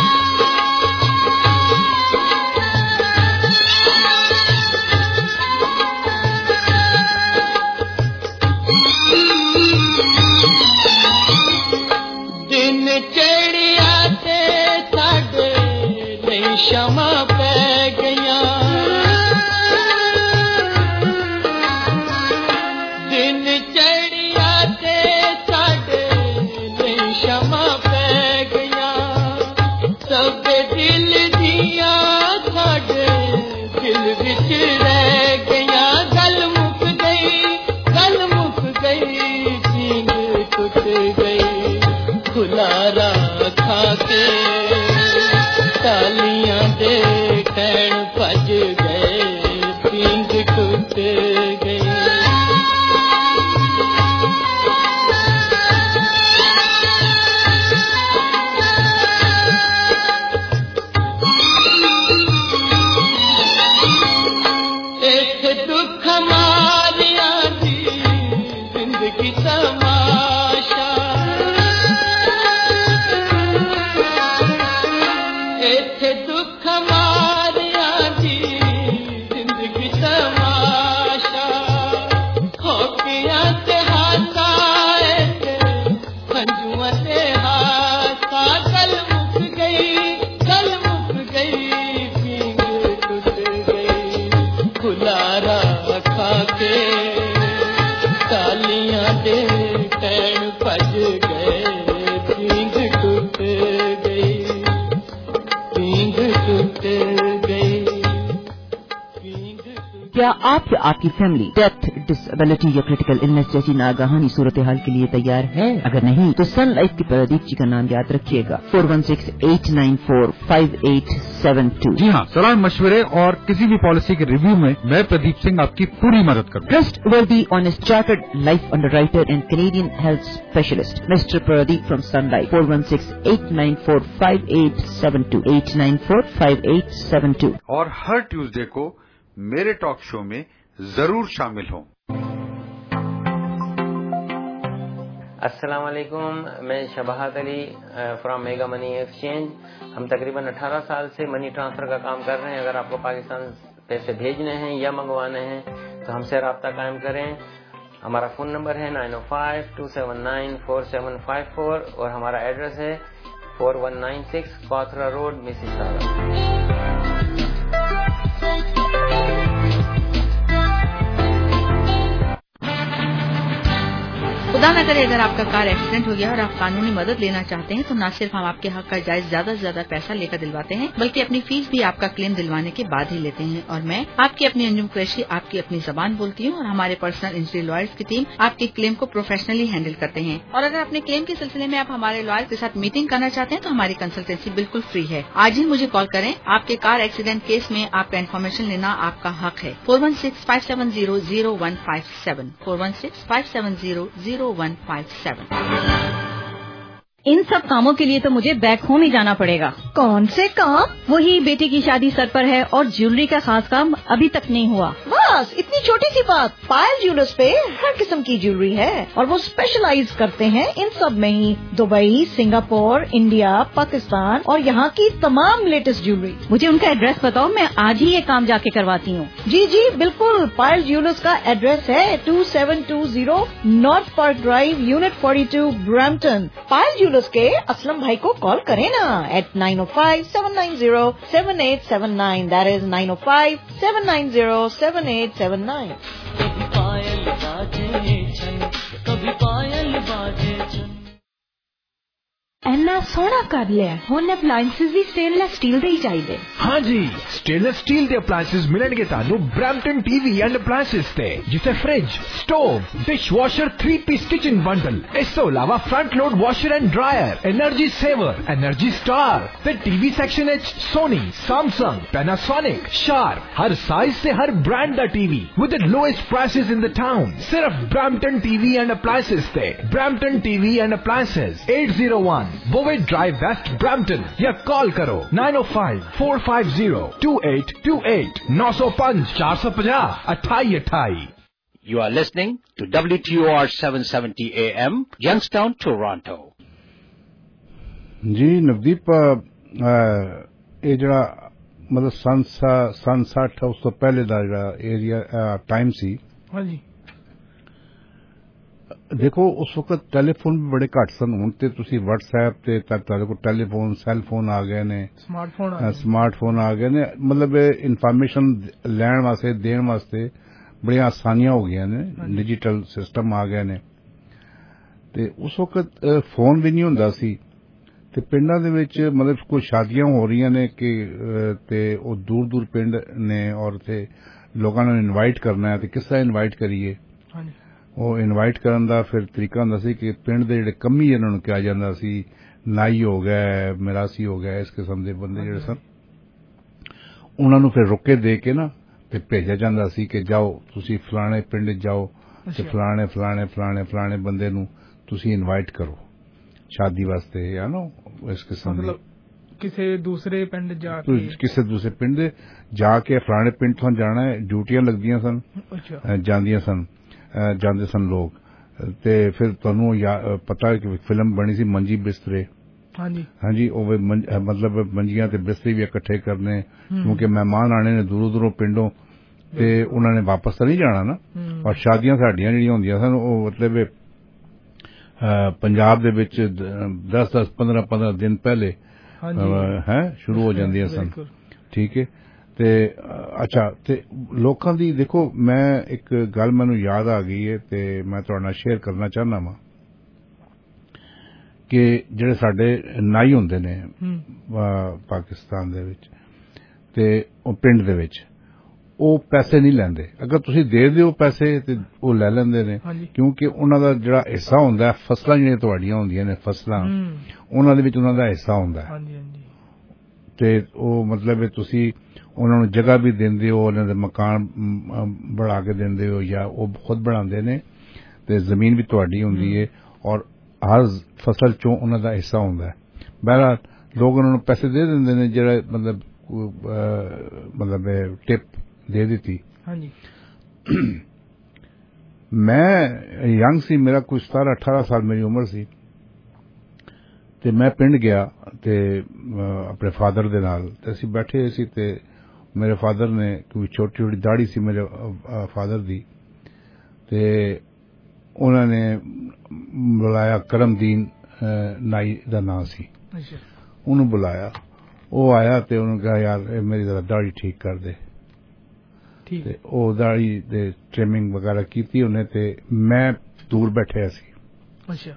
दिन चढ़िया ते साडे नहीं शमा पै गया दिन चढ़िया ते साडे नहीं शमा पै गया सब दिल दिया साडे दिल विच रह गया गल मुक गई गल मुक गई पींग टूट गई खुलारा खा के तालियां दे टैण भज गए पींग टूट गई एक दुख मारिया दी जिंदगी तमाशा इत्थे दुख मारिया दी जिंदगी तमाशा खोपिया ते हासा हंजुआ ते हासा गल मुक गई गल मुक गई पींग टूट गई खुलारा खा के तालियां दे टैण भज गए पींग टूट गई पींग टूट गई क्या आप या आपकी फैमिली डेथ, डिसेबिलिटी या क्रिटिकल इलनेस जैसी नागाहानी सूरत हाल के लिए तैयार है? अगर नहीं तो सन लाइफ के प्रदीप जी का नाम याद रखिएगा four one six eight nine four five eight seven two. जी हाँ, सलाह मशवरे और किसी भी पॉलिसी के रिव्यू में मैं प्रदीप सिंह आपकी पूरी मदद करूँगा। Trustworthy, honest, chartered life underwriter and Canadian health specialist mister Pradeep from Sun Life four one six eight nine four five eight seven two eight nine four five eight seven two. और हर Tuesday को मेरे talk show में जरूर शामिल हों। अस्सलाम वालेकुम, मैं Shabahat Ali from Mega Money Exchange. हम तकरीबन अठारह साल से मनी ट्रांसफर का काम कर रहे हैं। अगर आपको पाकिस्तान पैसे भेजने हैं या मंगवाने हैं तो हमसे रब्ता कायम करें। हमारा फ़ोन नंबर है nine O five two seven nine four seven five four और हमारा एड्रेस है four one nine six Cawthra Road, Mississauga. खुदा न करे अगर आपका कार एक्सीडेंट हो गया और आप कानूनी मदद लेना चाहते हैं तो न सिर्फ हम आपके हक का जायज ज्यादा से ज्यादा पैसा लेकर दिलवाते हैं बल्कि अपनी फीस भी आपका क्लेम दिलवाने के बाद ही लेते हैं। और मैं आपकी अपनी अंजुम कुरैशी आपकी अपनी जबान बोलती हूँ और हमारे पर्सनल इंजरी लॉयर्स की टीम आपके क्लेम को प्रोफेशनली हैंडल करते हैं। और अगर अपने क्लेम के सिलसिले में आप हमारे लॉयर के साथ मीटिंग करना चाहते हैं तो हमारी कंसल्टेंसी बिल्कुल फ्री है। आज ही मुझे कॉल करें। आपके कार एक्सीडेंट केस में आपका इन्फॉर्मेशन लेना आपका हक है। Four one six five seven zero zero one five seven four one six five seven zero zero one five seven. इन सब कामों के लिए तो मुझे बैक होम ही जाना पड़ेगा। कौन से काम? वही बेटी की शादी सर पर है और ज्वेलरी का खास काम अभी तक नहीं हुआ। बस इतनी छोटी सी बात। पायल ज्वेलर्स पे हर किस्म की ज्वेलरी है और वो स्पेशलाइज करते हैं इन सब में ही। दुबई, सिंगापुर, इंडिया, पाकिस्तान और यहाँ की तमाम लेटेस्ट ज्वेलरी। मुझे उनका एड्रेस बताओ, मैं आज ही ये काम जाके करवाती हूँ। जी जी बिल्कुल। पायल ज्वेलर्स का एड्रेस है two seven two zero North Park Drive, unit forty two, Brampton. Payal jewellers के असलम भाई को कॉल करें ना at nine O five seven nine zero seven eight seven nine. That is nine O five seven nine zero seven eight seven nine. कभी पायल बाजे छन, कभी पायल बाजे छन। इन्ना सोहना कर लिया हुण अप्लायंसेस भी स्टेनलेस स्टील दे ही चाहिए। हाँ जी, स्टेनलेस स्टील के अप्लायंसेस मिलेंगे तानू ब्रैम्पटन टीवी एंड अप्लायंसेस ते, जिसे fridge, stove, dishwasher, three piece kitchen bundle, इस तो अलावा front load washer and dryer, energy saver, energy star ते टीवी सेक्शन एच सोनी, सैमसंग, पैनासोनिक, शार्प, हर साइज से हर ब्रांड दा TV with the lowest prices in the town. सिर्फ ब्रैम्पटन टीवी एंड अप्लायंसेस ते। Brampton TV and appliances eight zero one Howe Drive West Brampton या कॉल करो nine oh five, four five zero, two eight two eight nine oh five, four five zero, अट्ठाई अट्ठाई. You are listening to W T O R seven seventy A M, Youngstown, Toronto. जी नवदीप ਇਹ ਜਿਹੜਾ ਮਤਲਬ sunset ਉਸ ਤੋਂ ਪਹਿਲੇ ਦਾ ਜਿਹੜਾ ਏਰੀਆ ਟਾਈਮ ਸੀ ਹਾਂਜੀ ਦੇਖੋ ਉਸ ਵਕਤ ਟੈਲੀਫੋਨ ਵੀ ਬੜੇ ਘੱਟ ਸਨ ਹੁਣ ਤੇ ਤੁਸੀਂ WhatsApp ਤੇ ਤੁਹਾਡੇ ਕੋਲ ਟੈਲੀਫੋਨ ਸੈੱਲ ਫੋਨ ਆ ਗਏ ਨੇ ਸਮਾਰਟਫੋਨ ਆ ਸਮਾਰਟਫੋਨ ਆ ਗਏ ਨੇ ਮਤਲਬ ਇਨਫੋਰਮੇਸ਼ਨ ਲੈਣ ਵਾਸਤੇ ਦੇਣ ਵਾਸਤੇ ਬੜੀਆਂ ਆਸਾਨੀਆਂ ਹੋ ਗਈਆਂ ਨੇ ਡਿਜੀਟਲ ਸਿਸਟਮ ਆ ਗਏ ਨੇ ਤੇ ਉਸ ਵਕਤ ਫੋਨ ਵੀ ਨਹੀਂ ਹੁੰਦਾ ਸੀ ਤੇ ਪਿੰਡਾਂ ਦੇ ਵਿੱਚ ਮਤਲਬ ਕੋਈ ਸ਼ਾਦੀਆਂ ਹੋ ਰਹੀਆਂ ਨੇ ਕਿ ਤੇ ਉਹ ਦੂਰ ਦੂਰ ਪਿੰਡ ਨੇ ਔਰ ਤੇ ਲੋਕਾਂ ਨੂੰ ਇਨਵਾਈਟ ਕਰਨਾ ਹੈ ਤੇ ਕਿਸ ਤਰ੍ਹਾਂ ਇਨਵਾਈਟ ਕਰੀਏ ਉਹ ਇਨਵਾਈਟ ਕਰਨ ਦਾ ਫਿਰ ਤਰੀਕਾ ਹੁੰਦਾ ਸੀ ਕਿ ਪਿੰਡ ਦੇ ਜਿਹੜੇ ਕੰਮੀ ਇਹਨਾਂ ਨੂੰ ਕਿਹਾ ਜਾਂਦਾ ਸੀ ਨਾਈ ਹੋ ਗਿਆ ਮਿਰਾਸੀ ਹੋ ਗਿਆ ਇਸ ਕਿਸਮ ਦੇ ਬੰਦੇ ਜਿਹੜੇ ਸਨ ਉਹਨਾਂ ਨੂੰ ਫਿਰ ਰੁਕੇ ਦੇ ਕੇ ਨਾ ਤੇ ਭੇਜਿਆ ਜਾਂਦਾ ਸੀ ਕਿ ਜਾਓ ਤੁਸੀਂ ਫਲਾਣੇ ਪਿੰਡ ਜਾਓ ਤੇ ਫਲਾਣੇ ਫਲਾਣੇ ਫਲਾਣੇ ਫਲਾਣੇ ਬੰਦੇ ਨੂੰ ਤੁਸੀਂ ਇਨਵਾਈਟ ਕਰੋ ਸ਼ਾਦੀ ਵਾਸਤੇ ਜਾਂ ਨਾ ਇਸ ਕਿਸਮ ਦੀ ਕਿਸੇ ਦੂਸਰੇ ਪਿੰਡ ਜਾ ਕੇ ਕਿਸੇ ਦੂਸਰੇ ਪਿੰਡ ਜਾ ਕੇ ਫਲਾਣੇ ਪਿੰਡ ਤੋਂ ਜਾਣਾ ਹੈ ਡਿਊਟੀਆਂ ਲੱਗਦੀਆਂ ਸਨ ਜਾਂਦੀਆਂ ਸਨ ਜਾਂਦੇ ਸਨ ਲੋਕ ਤੇ ਫਿਰ ਤੁਹਾਨੂੰ ਪਤਾ ਹੈ ਕਿ ਫਿਲਮ ਬਣੀ ਸੀ ਮੰਜੀ ਬਿਸਤਰੇ ਹਾਂਜੀ ਹਾਂਜੀ ਉਹ ਮਤਲਬ ਮੰਜੀਆਂ ਤੇ ਬਿਸਤਰੇ ਵੀ ਇਕੱਠੇ ਕਰਨੇ ਕਿਉਂਕਿ ਮਹਿਮਾਨ ਆਣੇ ਨੇ ਦੂਰੋਂ ਦੂਰੋਂ ਪਿੰਡੋਂ ਤੇ ਉਹਨਾਂ ਨੇ ਵਾਪਸ ਤਾਂ ਨਹੀਂ ਜਾਣਾ ਨਾ ਔਰ ਸ਼ਾਦੀਆਂ ਸਾਡੀਆਂ ਜਿਹੜੀਆਂ ਹੁੰਦੀਆਂ ਸਨ ਉਹ ਮਤਲਬ ਪੰਜਾਬ ਦੇ ਵਿੱਚ ਦਸ ਦਸ ਪੰਦਰਾਂ ਪੰਦਰਾਂ ਦਿਨ ਪਹਿਲੇ ਹੈ ਸ਼ੁਰੂ ਹੋ ਜਾਂਦੀਆਂ ਸਨ ਠੀਕ ਹੈ ਤੇ ਅੱਛਾ ਤੇ ਲੋਕਾਂ ਦੀ ਦੇਖੋ ਮੈਂ ਇੱਕ ਗੱਲ ਮੈਨੂੰ ਯਾਦ ਆ ਗਈ ਹੈ ਤੇ ਮੈਂ ਤੁਹਾਡੇ ਨਾਲ ਸ਼ੇਅਰ ਕਰਨਾ ਚਾਹੁੰਦਾ ਵਾਂ ਕਿ ਜਿਹੜੇ ਸਾਡੇ ਨਾਈ ਹੁੰਦੇ ਨੇ ਪਾਕਿਸਤਾਨ ਦੇ ਵਿੱਚ ਤੇ ਉਹ ਪਿੰਡ ਦੇ ਵਿੱਚ ਉਹ ਪੈਸੇ ਨਹੀਂ ਲੈਂਦੇ ਅਗਰ ਤੁਸੀਂ ਦੇ ਦਿਓ ਪੈਸੇ ਤੇ ਉਹ ਲੈ ਲੈਂਦੇ ਨੇ ਕਿਉਂਕਿ ਉਹਨਾਂ ਦਾ ਜਿਹੜਾ ਹਿੱਸਾ ਹੁੰਦਾ ਫਸਲਾਂ ਜਿਹੜੀਆਂ ਤੁਹਾਡੀਆਂ ਹੁੰਦੀਆਂ ਨੇ ਫਸਲਾਂ ਉਹਨਾਂ ਦੇ ਵਿੱਚ ਉਹਨਾਂ ਦਾ ਹਿੱਸਾ ਹੁੰਦਾ ਤੇ ਉਹ ਮਤਲਬ ਤੁਸੀਂ ਉਹਨਾਂ ਨੂੰ ਜਗ੍ਹਾ ਵੀ ਦਿੰਦੇ ਹੋ ਉਹਨਾਂ ਦੇ ਮਕਾਨ ਬਣਾ ਕੇ ਦਿੰਦੇ ਹੋ ਜਾਂ ਉਹ ਖੁਦ ਬਣਾਉਂਦੇ ਨੇ ਤੇ ਜ਼ਮੀਨ ਵੀ ਤੁਹਾਡੀ ਹੁੰਦੀ ਹੈ ਔਰ ਹਰ ਫਸਲ ਚੋਂ ਉਹਨਾਂ ਦਾ ਹਿੱਸਾ ਹੁੰਦਾ ਹੈ ਬਹਰਹਾਲ ਲੋਕ ਉਹਨਾਂ ਨੂੰ ਪੈਸੇ ਦੇ ਦਿੰਦੇ ਨੇ ਜਿਹੜਾ ਮਤਲਬ ਮਤਲਬ ਟਿਪ ਦੇ ਦਿੱਤੀ ਹਾਂਜੀ ਮੈਂ ਯੰਗ ਸੀ ਮੇਰਾ ਕੋਈ ਸਤਾਰਾਂ ਅਠਾਰਾਂ ਸਾਲ ਮੇਰੀ ਉਮਰ ਸੀ ਤੇ ਮੈਂ ਪਿੰਡ ਗਿਆ ਤੇ ਆਪਣੇ ਫਾਦਰ ਦੇ ਨਾਲ ਤੇ ਅਸੀਂ ਬੈਠੇ ਸੀ ਤੇ ਮੇਰੇ ਫਾਦਰ ਨੇ ਕੋਈ ਛੋਟੀ ਛੋਟੀ ਦਾੜੀ ਸੀ ਮੇਰੇ ਫਾਦਰ ਦੀ ਤੇ ਉਹਨਾਂ ਨੇ ਬੁਲਾਇਆ ਕਰਮਦੀਨ ਨਾਈ ਦਾ ਨਾਂ ਸੀ ਉਹਨੂੰ ਬੁਲਾਇਆ ਉਹ ਆਇਆ ਤੇ ਉਹਨੂੰ ਕਿਹਾ ਯਾਰ ਇਹ ਮੇਰੀ ਜ਼ਰਾ ਦਾੜੀ ਠੀਕ ਕਰ ਦੇ ਤੇ ਉਹ ਦਾੜੀ ਦੇ ਟ੍ਰਿਮਿੰਗ ਵਗੈਰਾ ਕੀਤੀ ਉਹਨੇ ਤੇ ਮੈਂ ਦੂਰ ਬੈਠਿਆ ਸੀ ਅੱਛਾ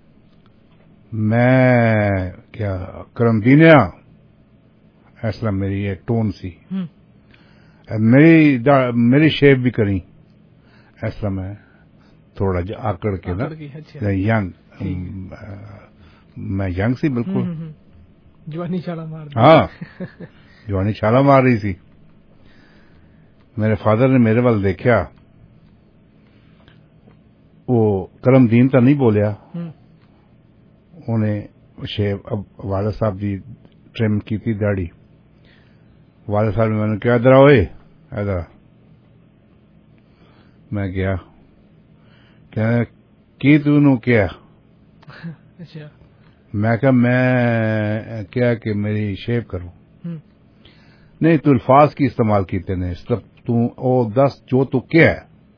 ਮੈਂ ਕਿਹਾ ਕਰਮਦੀਨਿਆ ਇਸ ਤਰ੍ਹਾਂ ਮੇਰੀ ਇਹ ਟੋਨ ਸੀ ਮੇਰੀ ਮੇਰੀ ਸ਼ੇਪ ਵੀ ਕਰੀ ਇਸ ਤਰ੍ਹਾਂ ਮੈਂ ਥੋੜਾ ਜਿਹਾ ਆਕੜ ਕੇ ਨਾ ਯੰਗ ਮੈਂ ਯੰਗ ਸੀ ਬਿਲਕੁਲ ਜਵਾਨੀ ਛਾਲਾ ਮਾਰ ਹਾਂ ਜਵਾਨੀ ਛਾਲਾ ਮਾਰ ਰਹੀ ਸੀ ਮੇਰੇ ਫਾਦਰ ਨੇ ਮੇਰੇ ਵੱਲ ਦੇਖਿਆ ਉਹ ਕਰਮਦੀਨ ਤਾਂ ਨਹੀਂ ਬੋਲਿਆ ਉਹਨੇ ਸ਼ੇਪ ਵਾਲਾ ਸਾਹਿਬ ਦੀ ਟ੍ਰਿਮ ਕੀਤੀ ਦਾੜੀ ਵਾਲਾ ਸਾਹਿਬ ਨੇ ਮੈਨੂੰ ਕਿਹਾ ਇਧਰ ਓਏ ਇਧਰ ਮੈਂ ਗਿਆ ਕਹਿੰਦਾ ਕੀ ਤੂੰ ਕਿਹਾ ਅੱਛਾ ਮੈਂ ਕਿਹਾ ਮੈਂ ਕਿਹਾ ਕਿ ਮੇਰੀ ਸ਼ੇਪ ਕਰੋ ਨਹੀਂ ਤੂੰ ਅਲਫਾਜ਼ ਕੀ ਇਸਤੇਮਾਲ ਕੀਤੇ ਨੇ ਤੂੰ ਉਹ ਦੱਸ ਜੋ ਤੂੰ ਕਿਹਾ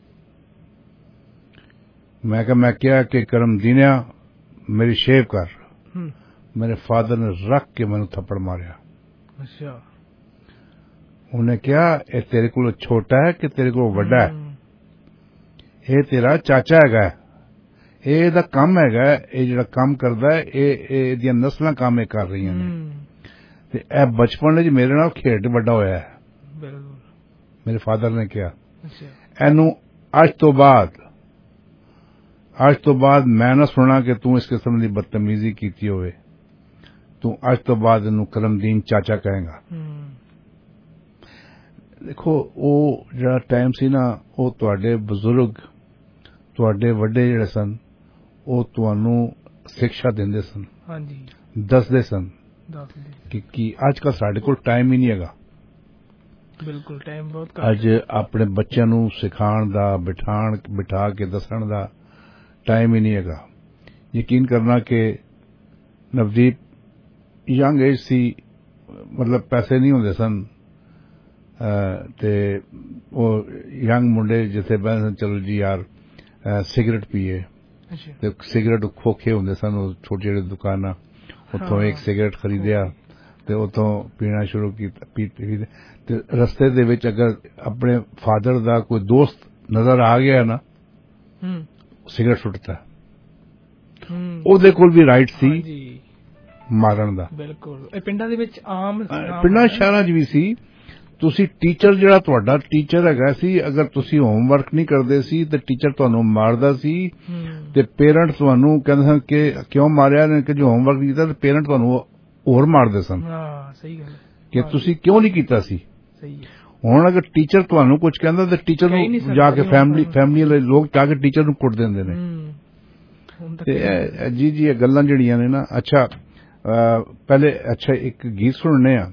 ਮੈਂ ਕਿਹਾ ਮੈਂ ਕਿਹਾ ਕਿ ਕਰਮਦੀਨਿਆ ਮੇਰੀ ਸ਼ੇਪ ਕਰ ਮੇਰੇ ਫਾਦਰ ਨੇ ਰੱਖ ਕੇ ਮੈਨੂੰ ਥੱਪੜ ਮਾਰਿਆ ਅੱਛਾ ਉਹਨੇ ਕਿਹਾ ਇਹ ਤੇਰੇ ਕੋਲ ਛੋਟਾ ਹੈ ਕਿ ਤੇਰੇ ਕੋਲ ਵੱਡਾ ਹੈ ਇਹ ਤੇਰਾ ਚਾਚਾ ਹੈਗਾ ਇਹ ਇਹਦਾ ਕੰਮ ਹੈਗਾ ਇਹ ਜਿਹੜਾ ਕੰਮ ਕਰਦਾ ਹੈ ਇਹ ਇਹਦੀਆਂ ਨਸਲਾਂ ਕੰਮ ਇਹ ਕਰ ਰਹੀਆਂ ਨੇ ਤੇ ਇਹ ਬਚਪਨ ਵਿੱਚ ਮੇਰੇ ਨਾਲ ਖੇਡ ਵੱਡਾ ਹੋਇਆ ਹੈ ਮੇਰੇ ਫਾਦਰ ਨੇ ਕਿਹਾ ਇਹਨੂੰ ਅੱਜ ਤੋਂ ਬਾਅਦ ਅੱਜ ਤੋਂ ਬਾਅਦ ਮੈਂ ਨਾ ਸੁਣਾ ਕਿ ਤੂੰ ਇਸ ਕਿਸਮ ਦੀ ਬਦਤਮੀਜ਼ੀ ਕੀਤੀ ਹੋਵੇ ਤੂੰ ਅੱਜ ਤੋਂ ਬਾਅਦ ਇਹਨੂੰ ਕਰਮਦੀਨ ਚਾਚਾ ਕਹੇਗਾ ਦੇਖੋ ਉਹ ਜਿਹੜਾ ਟਾਈਮ ਸੀ ਨਾ ਉਹ ਤੁਹਾਡੇ ਬਜ਼ੁਰਗ ਤੁਹਾਡੇ ਵੱਡੇ ਜਿਹੜੇ ਸਨ ਉਹ ਤੁਹਾਨੂੰ ਸਿੱਖਿਆ ਦਿੰਦੇ ਸਨ ਹਾਂਜੀ दसदे सन कि कि अजकल साडे कोल टाइम ही नहीं हैगा। बिल्कुल टाइम बहुत अज अपने बच्चों नूं सिखाण दा बिठाण बिठा के दसण दा टाइम ही नहीं हैगा। यकीन करना कि नवदीप यंग एज सी, मतलब पैसे नहीं होंदे सन ते वो यंग मुंडे जिथे बहन चलो जी यार सिगरेट पीए ते सिगरेट खोखे होंदे सन, वो छोटी छोटी दुकाना उतों एक सिगरेट खरीदिया ते उतों पीना शुरू कीता पीते ते रस्ते दे विच अगर अपने फादर दा कोई दोस्त नजर आ गया ना सिगरेट सुटता ओदे कोल भी राइट सी मारन दा। बिल्कुल पिंडां दे विच आम पिंडां शहरां च भी सी। तुसी टीचर जिहड़ा तुहाडा टीचर हैगा सी, अगर तुसी होमवर्क नहीं करदे सी ते टीचर तुहानू मारदा सी ते पेरेंट्स तुहानू कहंदे सन कि क्यों मारिया ने कि जो होमवर्क नहीं कीता ते पेरेंट तुहानू होर मारदे सन। हां सही गल कि तुसी क्यों नहीं कीता सी। सही है। हुण अगर टीचर तुहानू कुछ कहंदा ते टीचर नू जाके फैमिली फैमिली वाले लोग जाके टीचर नू कुट दिंदे ने। ते जी जी ये गल्लां जिहड़ियां ने ना, अच्छा पहले अच्छा एक गीत सुनने आ,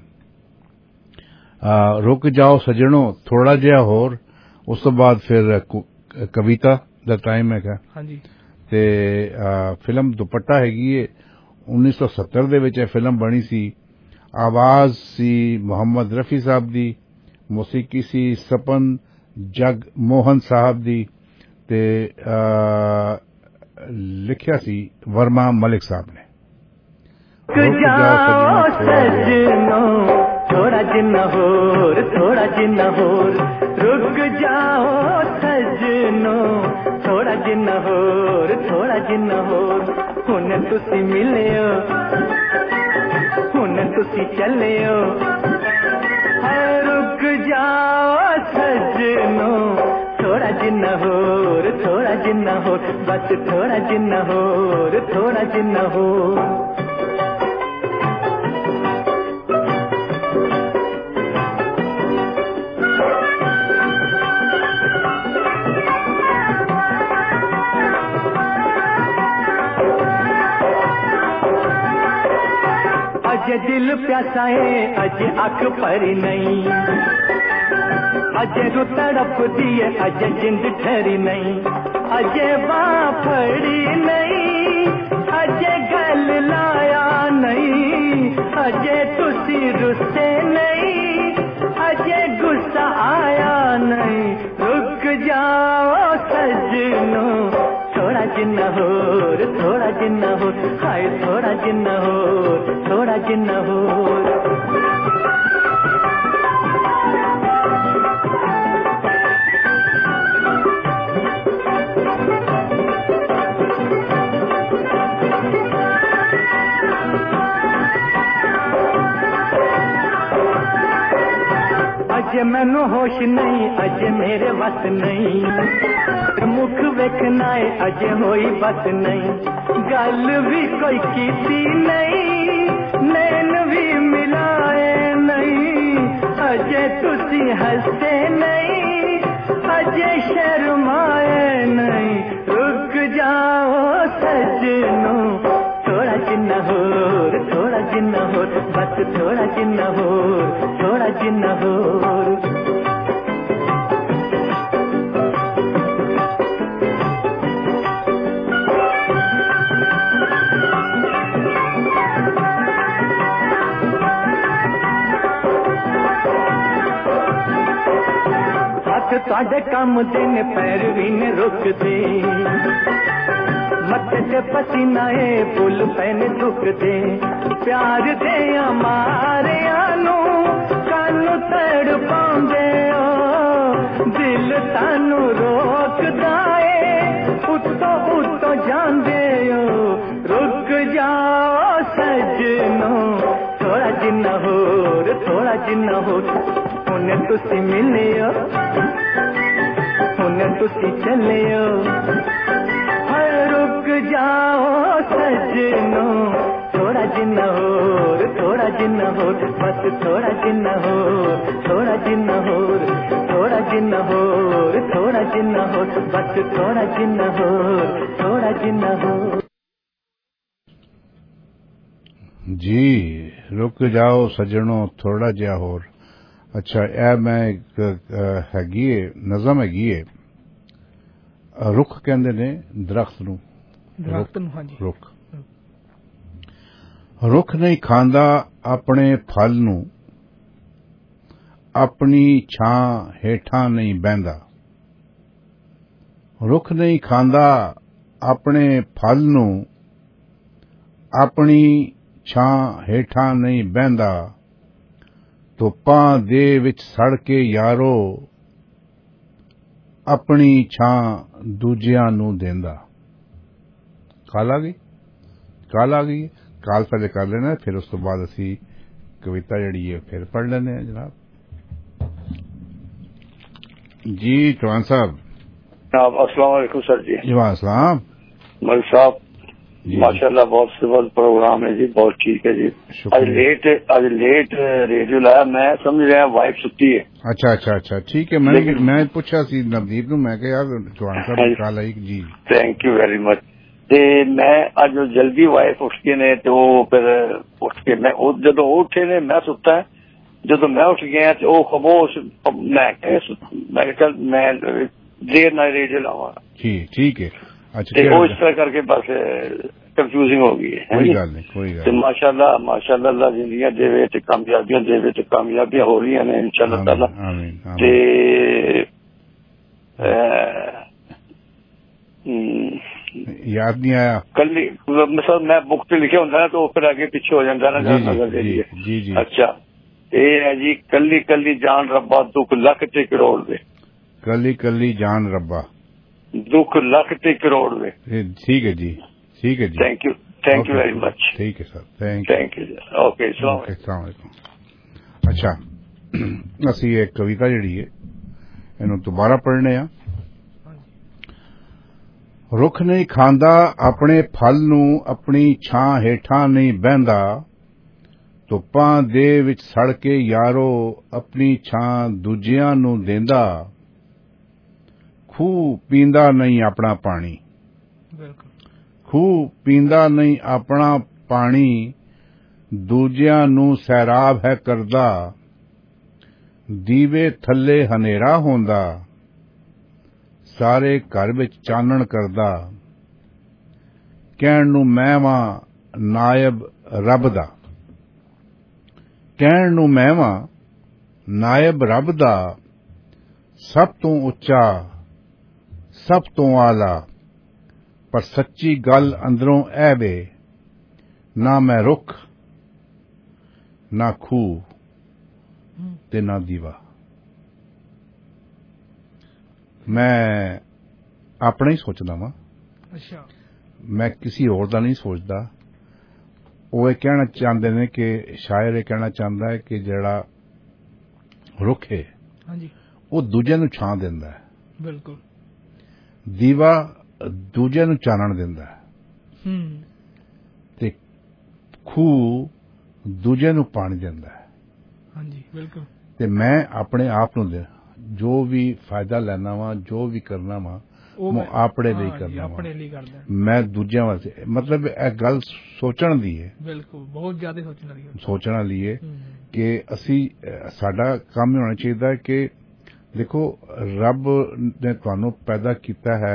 रुक जाओ सजणो थोड़ा जिहा होर, उस तो बाद फिर कविता दा टाइम है। हाँ जी। ते फिल्म दुपट्टा हैगी है उन्नीस सौ सत्तर दे विच फिल्म बनी सी। आवाज सी मोहम्मद रफी साहब दी, मौसीकी सी सपन जग मोहन साहब दी ते लिखिया सी वर्मा मलिक साहब ने। रुक जाओ सजनो थोड़ा जिन्ना होर, थोड़ा जिन्ना होर, रुक जाओ सजनो थोड़ा जिन्ना होर, थोड़ा जिन्ना होर, हुन तुसी मिलियो हुन तुसी चलियो, रुक जाओ सजनो थोड़ा जिन्ना होर, थोड़ा जिन्ना होर, बस थोड़ा जिन्ना होर, थोड़ा जिन्ना होर। अजे दिल प्यासा है अजे अख भरी नहीं, अजे रू तड़प दिए अजे जिंद ठहरी नहीं, अजे बाँ फड़ी नहीं, अजे गल लाया नहीं, अजे तुसी रुसे नहीं, अजे गुस्सा आया नहीं, रुक जाओ सजनो थोड़ा जिन्ना होर, थोड़ा जिन्ना होर, हाय थोड़ा जिन्ना होर, थोड़ा जिन्ना होर। अजे मैनू होश नहीं, अजे मेरे बस नहीं, मुख वेखना है अजे होई बस नहीं, गल भी कोई कीती नहीं, नैन भी मिलाए नहीं, अजे तुसी हंसे नहीं, अजे शर्माए नहीं, रुक जाओ सजनो थोड़ा जिन्ना होर, थोड़ा जिन्ना होर, बस थोड़ा जिन्ना होर, थोड़ा जिन्ना होर। तुहाडे काम दे ने पैर भी ने रुकदे, मत्थे ते पसीना ए फुल पैने दुखदे, प्यार दे मारिया नू कानू तड़ पाउंदे ओ, दिल तानू रोकदा ए उत्तो उत्तो जांदे ओ, रुक जाओ सजनो थोड़ा जिन्ना होर, थोड़ा जिन्ना होर, हुन तुसी मिलियो हुन तुसी चलियो, हर रुक जाओ सजनो थोड़ा जिन्ना होर, थोड़ा जिन्ना होर, बस थोड़ा जिन्ना होर, थोड़ा जिन्ना होर, थोड़ा जिन्ना होर, थोड़ा जिन्ना होर, बस थोड़ा जिन्ना होर, थोड़ा जिन्ना होर। जी रुक जाओ सजणों थोड़ा जिहा होर। अच्छा ਇਹ ਮੈਂ ਇੱਕ ਹੈਗੀ ਏ ਨਜ਼ਮ ਹੈਗੀ ਏ ਰੁੱਖ ਕਹਿੰਦੇ ਨੇ ਦਰਖਤ ਨੂੰ ਦਰਖਤ ਨੂੰ ਹਾਂਜੀ ਰੁੱਖ ਰੁੱਖ ਨਹੀਂ ਖਾਂਦਾ ਆਪਣੇ ਫਲ ਨੂੰ ਆਪਣੀ ਛਾਂ ਹੇਠਾਂ ਨਹੀਂ ਬਹਿੰਦਾ ਰੁੱਖ ਨਹੀਂ ਖਾਂਦਾ ਆਪਣੇ ਫਲ ਨੂੰ ਆਪਣੀ ਛਾਂ ਹੇਠਾਂ ਨਹੀਂ ਬਹਿੰਦਾ ਧੁੱਪਾਂ ਦੇ ਵਿੱਚ ਸੜ ਕੇ ਯਾਰੋ ਆਪਣੀ ਛਾਂ ਦੂਜਿਆਂ ਨੂੰ ਦਿੰਦਾ। ਕਾਲ ਆ ਗਈ ਕਾਲ ਆ ਗਈ ਕਾਲ ਪਹਿਲੇ ਕਰ ਲੈਣਾ ਫਿਰ ਉਸ ਤੋਂ ਬਾਅਦ ਅਸੀਂ ਕਵਿਤਾ ਜਿਹੜੀ ਹੈ ਫਿਰ ਪੜ੍ਹ ਲੈਂਦੇ ਹਾਂ ਜਨਾਬ। ਜੀ चौहान साहब अस्सलाम वालेकुम सर जी। जी वालेकुम मलिक साहब माशाल्लाह बहुत सिविल प्रोग्राम है जी बहुत ठीक है जी। आज लेट आज लेट रेडियो लाया मैं समझ रहा वाइफ सुती है। अच्छा अच्छा अच्छा ठीक है मैं मैं पूछा सी नवदीप ਨੂੰ ਮੈਂ ਕਿਹਾ ਯਾਰ चौहान साहब ਕਾਲ ਆਈ ਜੀ। Thank you very much. ਤੇ ਮੈਂ ਅੱਜ ਜਲਦੀ ਵਾਈਫ ਉੱਠ ਕੇ ਨੇ ਤੇ ਉਹ ਫਿਰ ਉੱਠ ਕੇ ਮੈਂ ਉਹ ਜਦੋਂ ਉੱਠੇ ਨੇ ਮੈਂ ਸੁੱਤਾ ਜਦੋਂ ਮੈਂ ਉੱਠ ਗਿਆ ਤੇ ਉਹ ਖਮੋਸ਼ ਮੈਂ ਮੈਂ ਕਿਹਾ ਮੈਂ ਦੇਰ ਨਾਲ ਰੇਡੀਓ ਲਾਵਾਂ। ਠੀਕ ਠੀਕ ਹੈ। अच्छा ਤੇ ਉਹ ਇਸ ਤਰ੍ਹਾਂ ਕਰਕੇ ਬਸ ਕੰਫਿਊਜ਼ਿੰਗ ਹੋ ਗਈ ਹੈ। ਕੋਈ ਗੱਲ ਨਹੀਂ ਕੋਈ ਗੱਲ ਤੇ ਮਾਸ਼ਾਅੱਲਾ ਮਾਸ਼ਾਅੱਲਾ ਅੱਲਾ ਜ਼ਿੰਦਗੀਆਂ ਦੇਵੇ ਤੇ ਕਾਮਯਾਬੀਆਂ ਦੇਵੇ ਤੇ ਕਾਮਯਾਬੀਆਂ ਹੋ ਰਹੀਆਂ ਨੇ ਇਨਸ਼ਾਅੱਲਾ ਤਾਲਾ। ਆਮੀਨ ਤੇ याद नहीं आया कल मतलब मैं बुक पे लिखे होंगे ना तो फिर आगे पीछे हो जाता ना नजर दे दिए। जी जी अच्छा ये है जी कली कली जान रब्बा दुख लख ते करोड़ दे। कली कली जान रब्बा दुख लख ते करोड़ दे। ठीक है जी ठीक है जी thank you thank you very much. ठीक है sir thank thank you okay अस्सलाम वालेकुम। अच्छा ਅਸੀਂ ਇਹ ਕਵਿਤਾ ਜਿਹੜੀ ਹੈ ਇਹਨੂੰ ਦੁਬਾਰਾ ਪੜ੍ਹਨੇ ਆ। ਰੁੱਖ ਨਹੀਂ ਖਾਂਦਾ ਆਪਣੇ ਫਲ ਨੂੰ ਆਪਣੀ ਛਾਂ ਹੇਠਾਂ ਨਹੀਂ ਬਹਿੰਦਾ ਧੁੱਪਾਂ ਦੇ ਵਿੱਚ ਸੜ ਕੇ ਯਾਰੋ ਆਪਣੀ ਛਾਂ ਦੂਜਿਆਂ ਨੂੰ ਦਿੰਦਾ ਖੂਹ ਪੀਂਦਾ ਨਹੀਂ ਆਪਣਾ ਪਾਣੀ ਖੂਹ ਪੀਂਦਾ ਨਹੀਂ ਆਪਣਾ ਪਾਣੀ ਦੂਜਿਆਂ ਨੂੰ ਸੈਰਾਬ ਹੈ ਕਰਦਾ ਦੀਵੇ ਥੱਲੇ ਹਨੇਰਾ ਹੁੰਦਾ ਸਾਰੇ ਘਰ ਵਿੱਚ ਚਾਨਣ ਕਰਦਾ ਕਹਿਣ ਨੂੰ ਮੈਂ ਵਾਂ ਨਾਇਬ ਰੱਬ ਦਾ ਕਹਿਣ ਨੂੰ ਮੈਂ ਵਾਂ ਨਾਇਬ ਰੱਬ ਦਾ ਸਭ ਤੋਂ ਉੱਚਾ ਸਭ ਤੋਂ ਆਲਾ ਪਰ ਸੱਚੀ ਗੱਲ ਅੰਦਰੋਂ ਇਹ ਵੇ ਨਾ ਮੈਂ ਰੁੱਖ ਨਾ ਖੂਹ ਤੇ ਨਾ ਦੀਵਾ। ਮੈਂ ਆਪਣਾ ਹੀ ਸੋਚਦਾ ਵਾਂ ਅੱਛਾ ਮੈਂ ਕਿਸੇ ਹੋਰ ਦਾ ਨਹੀਂ ਸੋਚਦਾ। ਉਹ ਇਹ ਕਹਿਣਾ ਚਾਹੁੰਦੇ ਨੇ ਕਿ ਸ਼ਾਇਰ ਇਹ ਕਹਿਣਾ ਚਾਹੁੰਦਾ ਹੈ ਕਿ ਜਿਹੜਾ ਰੁੱਖ ਹੈ ਹਾਂਜੀ ਉਹ ਦੂਜਿਆਂ ਨੂੰ ਛਾਂ ਦਿੰਦਾ ਹੈ ਬਿਲਕੁਲ ਦੀਵਾ ਦੂਜਿਆਂ ਨੂੰ ਚਾਨਣ ਦਿੰਦਾ ਹੈ ਹੂੰ ਤੇ ਖੂਹ ਦੂਜਿਆਂ ਨੂੰ ਪਾਣੀ ਦਿੰਦਾ ਹੈ। ਹਾਂਜੀ ਬਿਲਕੁਲ ਤੇ ਮੈਂ ਆਪਣੇ ਆਪ ਨੂੰ ਦੇ ਜੋ ਵੀ ਫਾਇਦਾ ਲੈਣਾ ਵਾ ਜੋ ਵੀ ਕਰਨਾ ਵਾ ਉਹ ਆਪਣੇ ਲਈ ਕਰਨਾ ਆਪਣੇ ਲਈ ਕਰਦਾ ਮੈਂ ਦੂਜਿਆਂ ਵਾਸਤੇ ਮਤਲਬ ਇਹ ਗੱਲ ਸੋਚਣ ਦੀ ਹੈ ਬਿਲਕੁਲ ਬਹੁਤ ਜ਼ਿਆਦਾ ਸੋਚਣ ਵਾਲੀ ਹੈ ਸੋਚਣ ਵਾਲੀ ਹੈ ਕਿ ਅਸੀਂ ਸਾਡਾ ਕੰਮ ਹੋਣਾ ਚਾਹੀਦਾ ਕਿ ਦੇਖੋ ਰੱਬ ਨੇ ਤੁਹਾਨੂੰ ਪੈਦਾ ਕੀਤਾ ਹੈ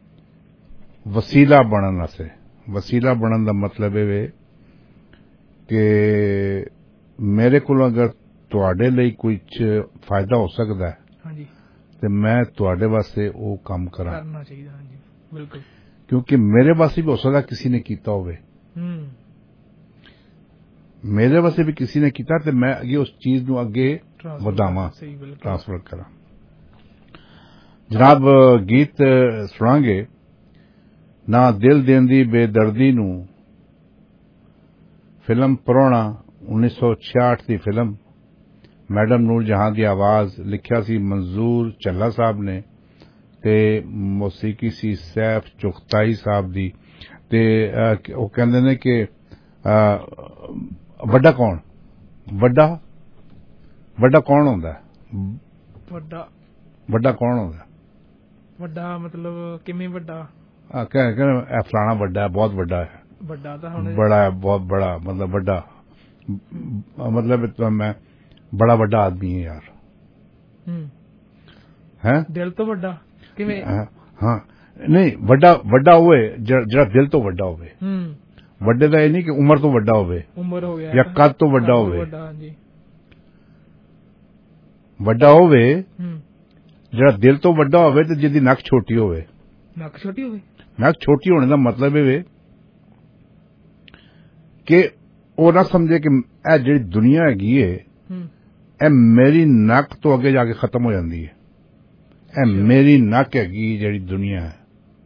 ਵਸੀਲਾ ਬਣਨ ਵਾਸਤੇ। ਵਸੀਲਾ ਬਣਨ ਦਾ ਮਤਲਬ ਇਹ ਹੈ ਕਿ ਮੇਰੇ ਕੋਲ ਅਗਰ ਤੁਹਾਡੇ ਲਈ ਕੁਝ ਫਾਇਦਾ ਹੋ ਸਕਦਾ ਹੈ ਹਾਂਜੀ ਤੇ ਮੈਂ ਤੁਹਾਡੇ ਵਾਸਤੇ ਉਹ ਕੰਮ ਕਰਾਂ ਕਰਨਾ ਚਾਹੀਦਾ ਹਾਂਜੀ ਬਿਲਕੁਲ ਕਿਉਂਕਿ ਮੇਰੇ ਵਾਸਤੇ ਵੀ ਹੋ ਸਕਦਾ ਕਿਸੇ ਨੇ ਕੀਤਾ ਹੋਵੇ ਹੂੰ ਮੇਰੇ ਵਾਸਤੇ ਵੀ ਕਿਸੇ ਨੇ ਕੀਤਾ ਤੇ ਮੈਂ ਅੱਗੇ ਉਸ ਚੀਜ਼ ਨੂੰ ਅੱਗੇ ਵਧਾਵਾਂ ਟ੍ਰਾਂਸਫਰ ਕਰਾਂ। ਜਨਾਬ ਗੀਤ ਸੁਣਾਂਗੇ ਨਾ ਦਿਲ ਦੇਣ ਦੀ ਬੇਦਰਦੀ ਨੂੰ ਫਿਲਮ ਪ੍ਰਾਹੁਣਾ उन्नीस सौ छियाठ की फिल्म मैडम नूर जहां की आवाज लिखिया सी मंजूर झल्ला साहब ने ते मौसीकी सी सैफ चुगताई साहब दी ते वो कहंदे ने कि वड्डा कौन वड्डा वड्डा कौन होंदा वड्डा वड्डा कौन होंदा वड्डा मतलब किवें वड्डा आ कह कह फलाना वड्डा है बहुत वड्डा है ਵੱਡਾ ਤਾਂ ਹੁਣ बड़ा है, बहुत बड़ा, मतलब बड़ा, मतलब तो मैं बड़ा बड़ा आदमी है यार। हैं दिल तो ਵੱਡਾ ਕਿਵੇਂ? हाँ नहीं ਵੱਡਾ ਵੱਡਾ ਹੋਵੇ ਜਿਹੜਾ ਦਿਲ ਤੋਂ ਵੱਡਾ ਹੋਵੇ। ਹੂੰ ਵੱਡੇ ਦਾ ਇਹ ਨਹੀਂ ਕਿ ਉਮਰ ਤੋਂ ਵੱਡਾ ਹੋਵੇ, ਉਮਰ ਹੋ ਗਿਆ ਜਾਂ ਕੱਦ ਤੋਂ ਵੱਡਾ ਹੋਵੇ। ਵੱਡਾ ਹਾਂਜੀ ਵੱਡਾ ਹੋਵੇ ਹੂੰ ਜਿਹੜਾ ਦਿਲ ਤੋਂ ਵੱਡਾ ਹੋਵੇ ਤੇ ਜਿਹਦੀ ਨੱਕ ਛੋਟੀ ਹੋਵੇ। ਨੱਕ ਛੋਟੀ ਹੋਵੇ? ਨੱਕ ਛੋਟੀ ਹੋਣੇ ਦਾ ਮਤਲਬ ਇਹ ਵੇ ਕਿ ਉਹ ਨਾ ਸਮਝੇ ਕਿ ਇਹ ਜਿਹੜੀ ਦੁਨੀਆ ਹੈਗੀ ਏ ਇਹ ਮੇਰੀ ਨੱਕ ਤੋਂ ਅੱਗੇ ਜਾ ਕੇ ਖਤਮ ਹੋ ਜਾਂਦੀ ਹੈ। ਇਹ ਮੇਰੀ ਨੱਕ ਹੈਗੀ ਜਿਹੜੀ ਦੁਨੀਆ ਹੈ।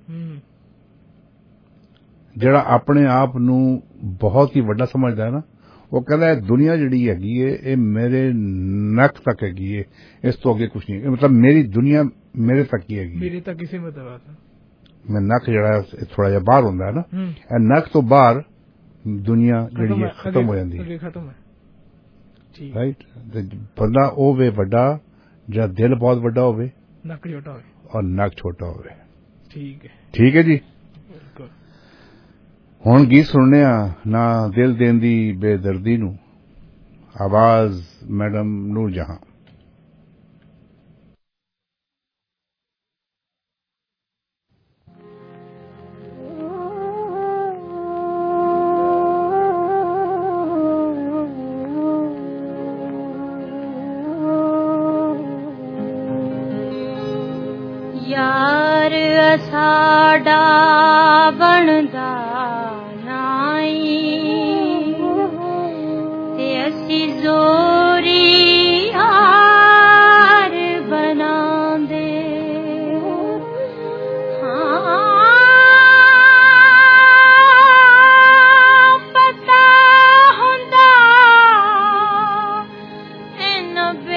ਜਿਹੜਾ ਆਪਣੇ ਆਪ ਨੂੰ ਬਹੁਤ ਹੀ ਵੱਡਾ ਸਮਝਦਾ ਹੈ ਨਾ, ਉਹ ਕਹਿੰਦਾ ਇਹ ਦੁਨੀਆ ਜਿਹੜੀ ਹੈਗੀ ਏ ਇਹ ਮੇਰੇ ਨੱਕ ਤੱਕ ਹੈਗੀ ਏ, ਇਸ ਤੋਂ ਅੱਗੇ ਕੁਝ ਨਹੀਂ। ਮਤਲਬ ਮੇਰੀ ਦੁਨੀਆ ਮੇਰੇ ਤੱਕ ਹੀ ਹੈਗੀ। ਮੇਰੇ ਤੱਕ ਕਿਸੇ ਮਤਲਬ ਮੈਂ ਨੱਕ ਜਿਹੜਾ ਥੋੜਾ ਜਿਹਾ ਬਾਹਰ ਹੁੰਦਾ ਹੈ ਨਾ, ਇਹ ਨੱਕ ਤੋਂ ਬਾਹਰ ਦੁਨੀਆ ਜਿਹੜੀ ਹੈ ਖਤਮ ਹੋ ਜਾਂਦੀ ਹੈ। ਖਤਮ ਹੈ ਠੀਕ ਰਾਈਟ। ਬੰਦਾ ਉਹ ਵੇ ਵੱਡਾ ਜਿਹੜਾ ਦਿਲ ਬਹੁਤ ਵੱਡਾ ਹੋਵੇ, ਨੱਕ ਛੋਟਾ ਹੋਵੇ ਔਰ ਨੱਕ ਛੋਟਾ ਹੋਵੇ। ਠੀਕ ਹੈ ਠੀਕ ਹੈ ਜੀ। ਹੁਣ ਗੀਤ ਸੁਣਨੇ ਆ ਨਾ ਦਿਲ ਦੇਣ ਦੀ ਬੇਦਰਦੀ ਨੂੰ, ਆਵਾਜ਼ ਮੈਡਮ ਨੂਰ ਜਹਾਂ। यार साडा बनदा नाई ते असी जोरी यार बनांदे। हाँ पता हुंदा इन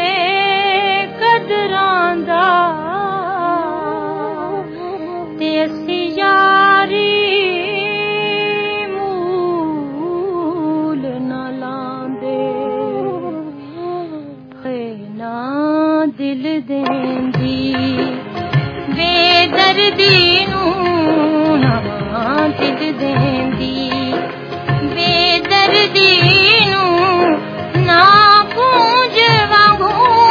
बेकदरां दा ते असी यारी मूल न लांदे। है ना दिल देंदी बेदर्दी नूं, ना दिल देंदी बेदर्दी नूं, ना गूंज वांगू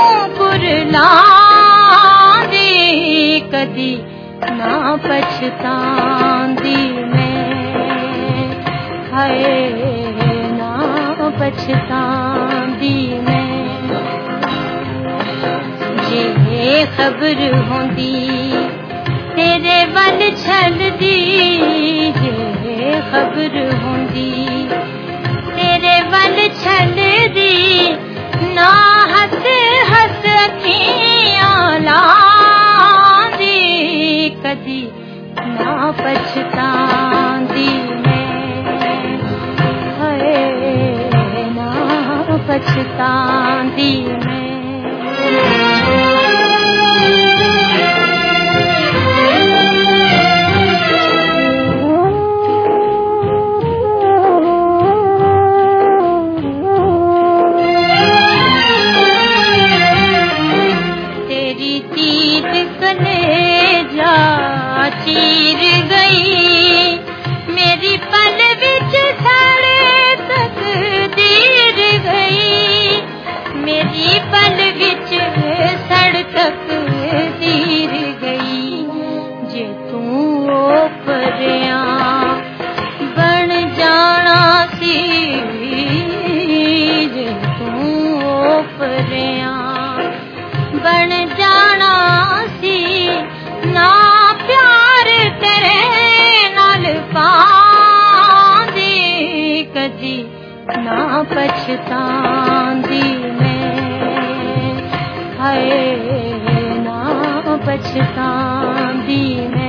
कुरलांदी कदी ना पछतांदी मैं। हाय ना पछतांदी मैं। जे खबर होंदी तेरे वल छलदी, जे खबर होंदी तेरे वल छलदी, ना हस हस अखियां लांदी कदी ना पछतांदी मैं। हाय ना पछतांदी मैं। तेरी दीद कलेजा चीर गई, मेरी पल विच सड़े तकदीर गई, मेरी पल विच सड़ तकदीर गई। जे तू ओपरिया बन जाना सी, जे तू ओपरिया बन जाना सी, ना प्यार तेरे नाल पांदी कदी ना पछतांदी मैं। हाय ना पछतांदी मैं।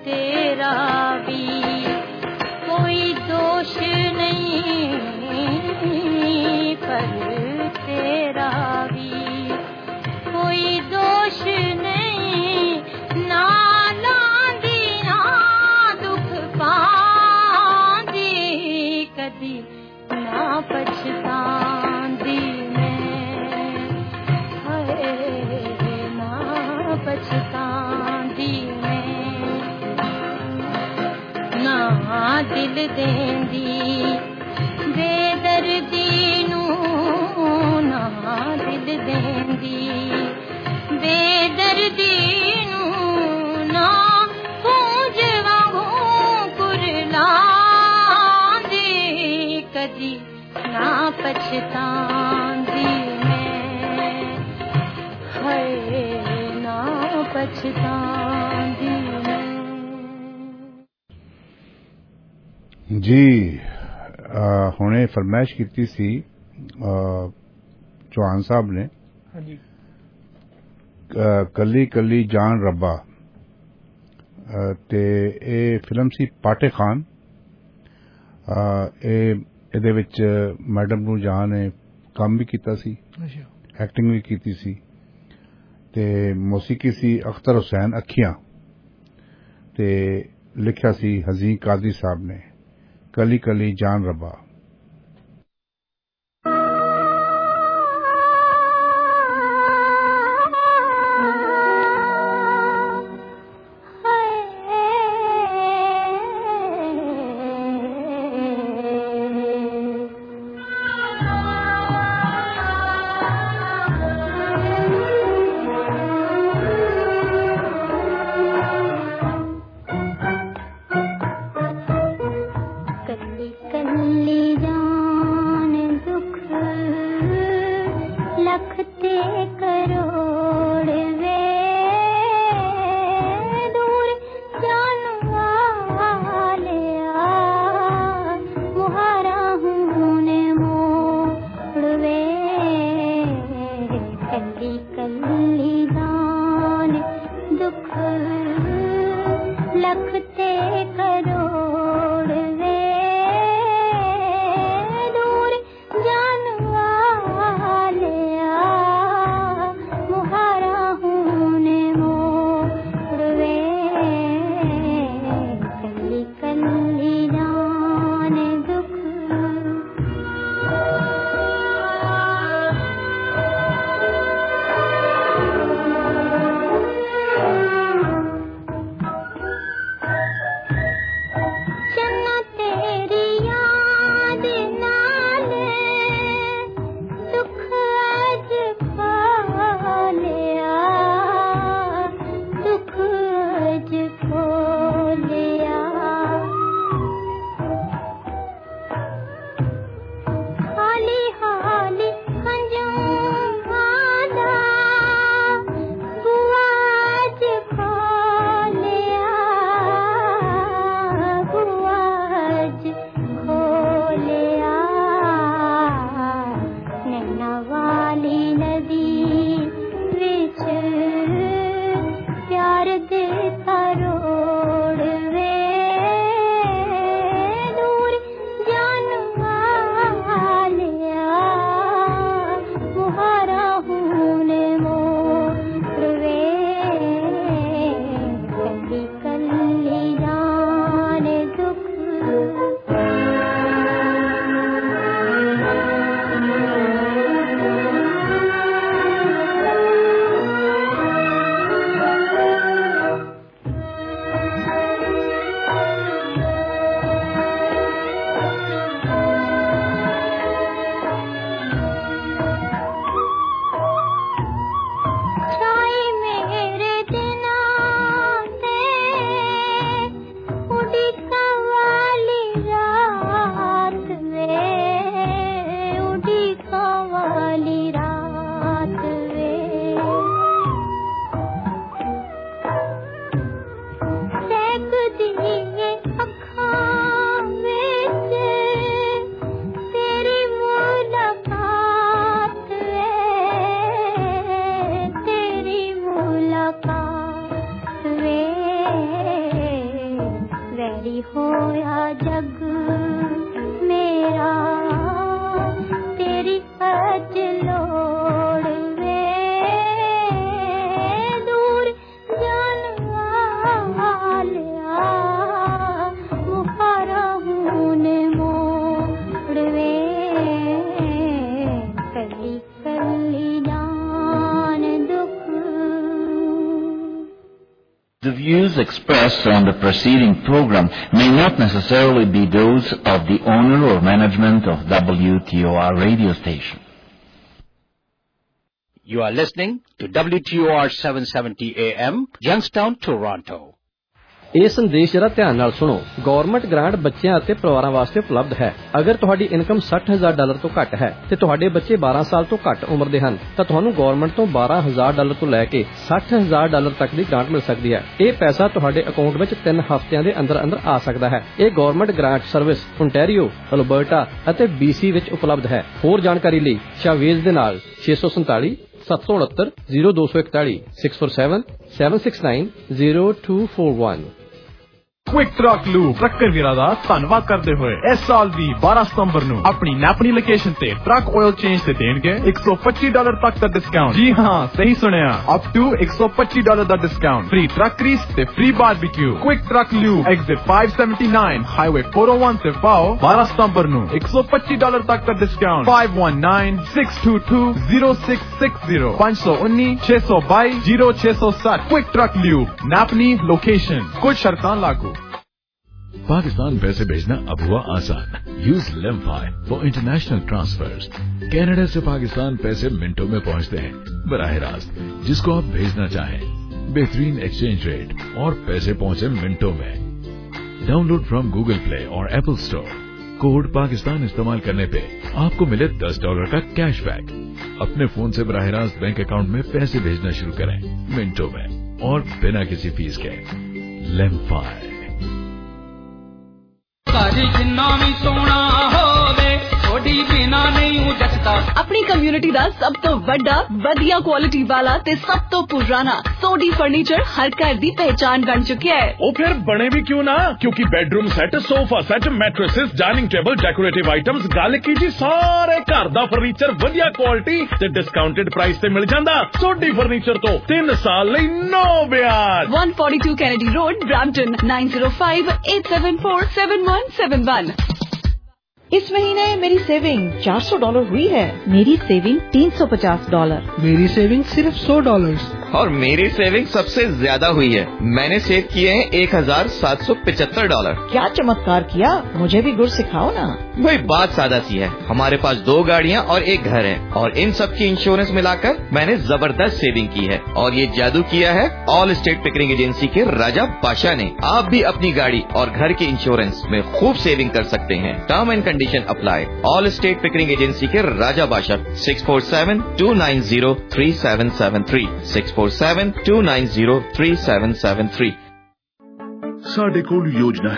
तेरा भी कोई दोष नहीं, पर तेरा भी कोई दोष नहीं, ना लांदी ना दुख पांदी, कदी ना पछतांदी मैं, हाय ना पछतांदी मैं, ना दिल देंदी बेदर्दी नू, ना दिल देंदी बेदर्दी नू, ना पूंज वांगू कुरलांदी, कदी ना पछतांदी मैं, हाय ना पछतांदी मैं। जी हुणे फरमाइश की सी चौहान साहब ने, हाँ जी, कली कली जान रब्बा, ते ए फिल्म सी पाटे खान, ए ਇਹਦੇ ਵਿੱਚ मैडम ਨੂੰ जान ने काम भी किया सी, एक्टिंग भी की सी, ते मौसीकी सी अख्तर हुसैन अखियां, ते लिखा सी हज़ीं कादरी साहब ने, कली कली जान रब्बा। The views expressed on the preceding program may not necessarily be those of the owner or management of W T O R radio station. You are listening to W T O R seven seventy A M, Youngstown, Toronto. ਇਹ ਸੰਦੇਸ਼ ਜਰਾ ਧਿਆਨ ਨਾਲ ਸੁਣੋ। Government grant ਬੱਚਿਆਂ ਅਤੇ ਪਰਿਵਾਰਾਂ ਵਾਸਤੇ ਉਪਲਬਧ ਹੈ। ਅਗਰ ਤੁਹਾਡੀ ਇਨਕਮ ਸੱਠ ਹਜ਼ਾਰ ਡਾਲਰ ਤੋਂ ਘੱਟ ਹੈ ਤੇ ਤੁਹਾਡੇ ਬੱਚੇ ਬਾਰਾਂ ਸਾਲ ਤੋਂ ਘੱਟ ਉਮਰ ਦੇ ਹਨ ਤਾਂ ਤੁਹਾਨੂੰ ਗਵਰਨਮੈਂਟ ਤੋਂ ਬਾਰਾਂ ਹਜ਼ਾਰ ਡਾਲਰ ਤੋਂ ਲੈ ਕੇ ਸੱਠ ਹਜ਼ਾਰ ਡਾਲਰ ਤੱਕ ਦੀ ਗ੍ਰਾਂਟ ਮਿਲ ਸਕਦੀ ਹੈ। ਇਹ ਪੈਸਾ ਤੁਹਾਡੇ ਅਕਾਊਂਟ ਵਿੱਚ ਤਿੰਨ ਹਫ਼ਤਿਆਂ ਦੇ ਅੰਦਰ ਅੰਦਰ ਆ ਸਕਦਾ ਹੈ। ਇਹ government grant service Ontario, Alberta ਅਤੇ ਬੀਸੀ ਵਿੱਚ ਉਪਲਬਧ ਹੈ। ਹੋਰ ਜਾਣਕਾਰੀ ਲਈ ਸ਼ਾਵੇਜ਼ ਦੇ ਨਾਲ ਛੇ ਸੌ ਸੰਤਾਲੀ ਸੱਤ ਸੌ ਉਨੱਤਰ ਜ਼ੀਰੋ ਦੋ ਸੌ ਇਕਤਾਲੀ six four seven seven six nine zero two four one. Quick truck loop trucker वीरा दा धन्नवाद करते हुए इस साल दी बारह सितंबर नू अपनी नैपनी लोकेशन ते ट्रक ऑयल चेंज ते देणगे एक सौ पच्ची डॉलर तक दा डिस्काउंट। जी हां, सही सुनिया, अप टू एक सौ पच्ची डॉलर दा डिस्काउंट, फ्री ट्रक ग्रीस ते free barbecue. Quick truck loop exit five seventy nine highway four O one से पाओ। बारह सितंबर नू एक सौ पच्ची डॉलर तक दा discount. Five one nine six two two zero six six zero पाँच सौ उन्नीस छह सौ बाईस जीरो छह सौ साठ। Quick truck loop Napanee location, कुछ शर्तां लागू। पाकिस्तान पैसे भेजना अब हुआ आसान। Use LemFi for international transfers. Canada से पाकिस्तान पैसे मिनटों में पहुंचते हैं बराह रास्त जिसको आप भेजना चाहें। बेहतरीन एक्सचेंज रेट और पैसे पहुंचे मिनटों में। डाउनलोड फ्रॉम गूगल प्ले और एप्पल स्टोर। कोड पाकिस्तान इस्तेमाल करने पे आपको मिले दस डॉलर का कैशबैक। अपने फोन से बराह रास्त बैंक अकाउंट में पैसे भेजना शुरू करें मिनटों में और बिना किसी फीस के। लेमफाई। अपनी कम्युनिटी दा सब तो बड़ा वधिया क्वालिटी वाला ते सब तो पुराना सोडी फर्नीचर हर घर दी पहचान बन चुकी है। ओ फिर बने भी क्यों ना, क्योंकि bedroom set, sofa set, mattresses, dining table, decorative items, गल कीजिए सारे घर दा फर्नीचर वधिया क्वालिटी ते डिस्काउंटेड प्राइस ते मिल जांदा। सोडी फर्नीचर तो तीन साल लई नो ब्याज। One forty two Kennedy Road, Brampton nine zero five eight seven four seven one seven one. इस महीने मेरी सेविंग चार सौ डॉलर हुई है। मेरी सेविंग तीन सौ पचास डॉलर। मेरी सेविंग सिर्फ सौ डॉलर। और मेरी सेविंग सबसे ज्यादा हुई है। मैंने सेव किए हैं एक हजार सात सौ पिछहत्तर डॉलर। क्या चमत्कार किया, मुझे भी गुर सिखाओ ना। भाई बात सादा सी है, हमारे पास दो गाड़ियाँ और एक घर है और इन सब की इंश्योरेंस मिलाकर मैंने जबरदस्त सेविंग की है। और ये जादू किया है ऑल स्टेट पिकरिंग एजेंसी के राजा बादशाह ने। आप भी अपनी गाड़ी और घर के इंश्योरेंस में खूब सेविंग कर सकते हैं। Term and condition apply. Allstate Pickering agency के Raja Badshah six four seven two nine zero three seven seven three six four seven two nine zero three seven seven three. साढ़े कोल योजना है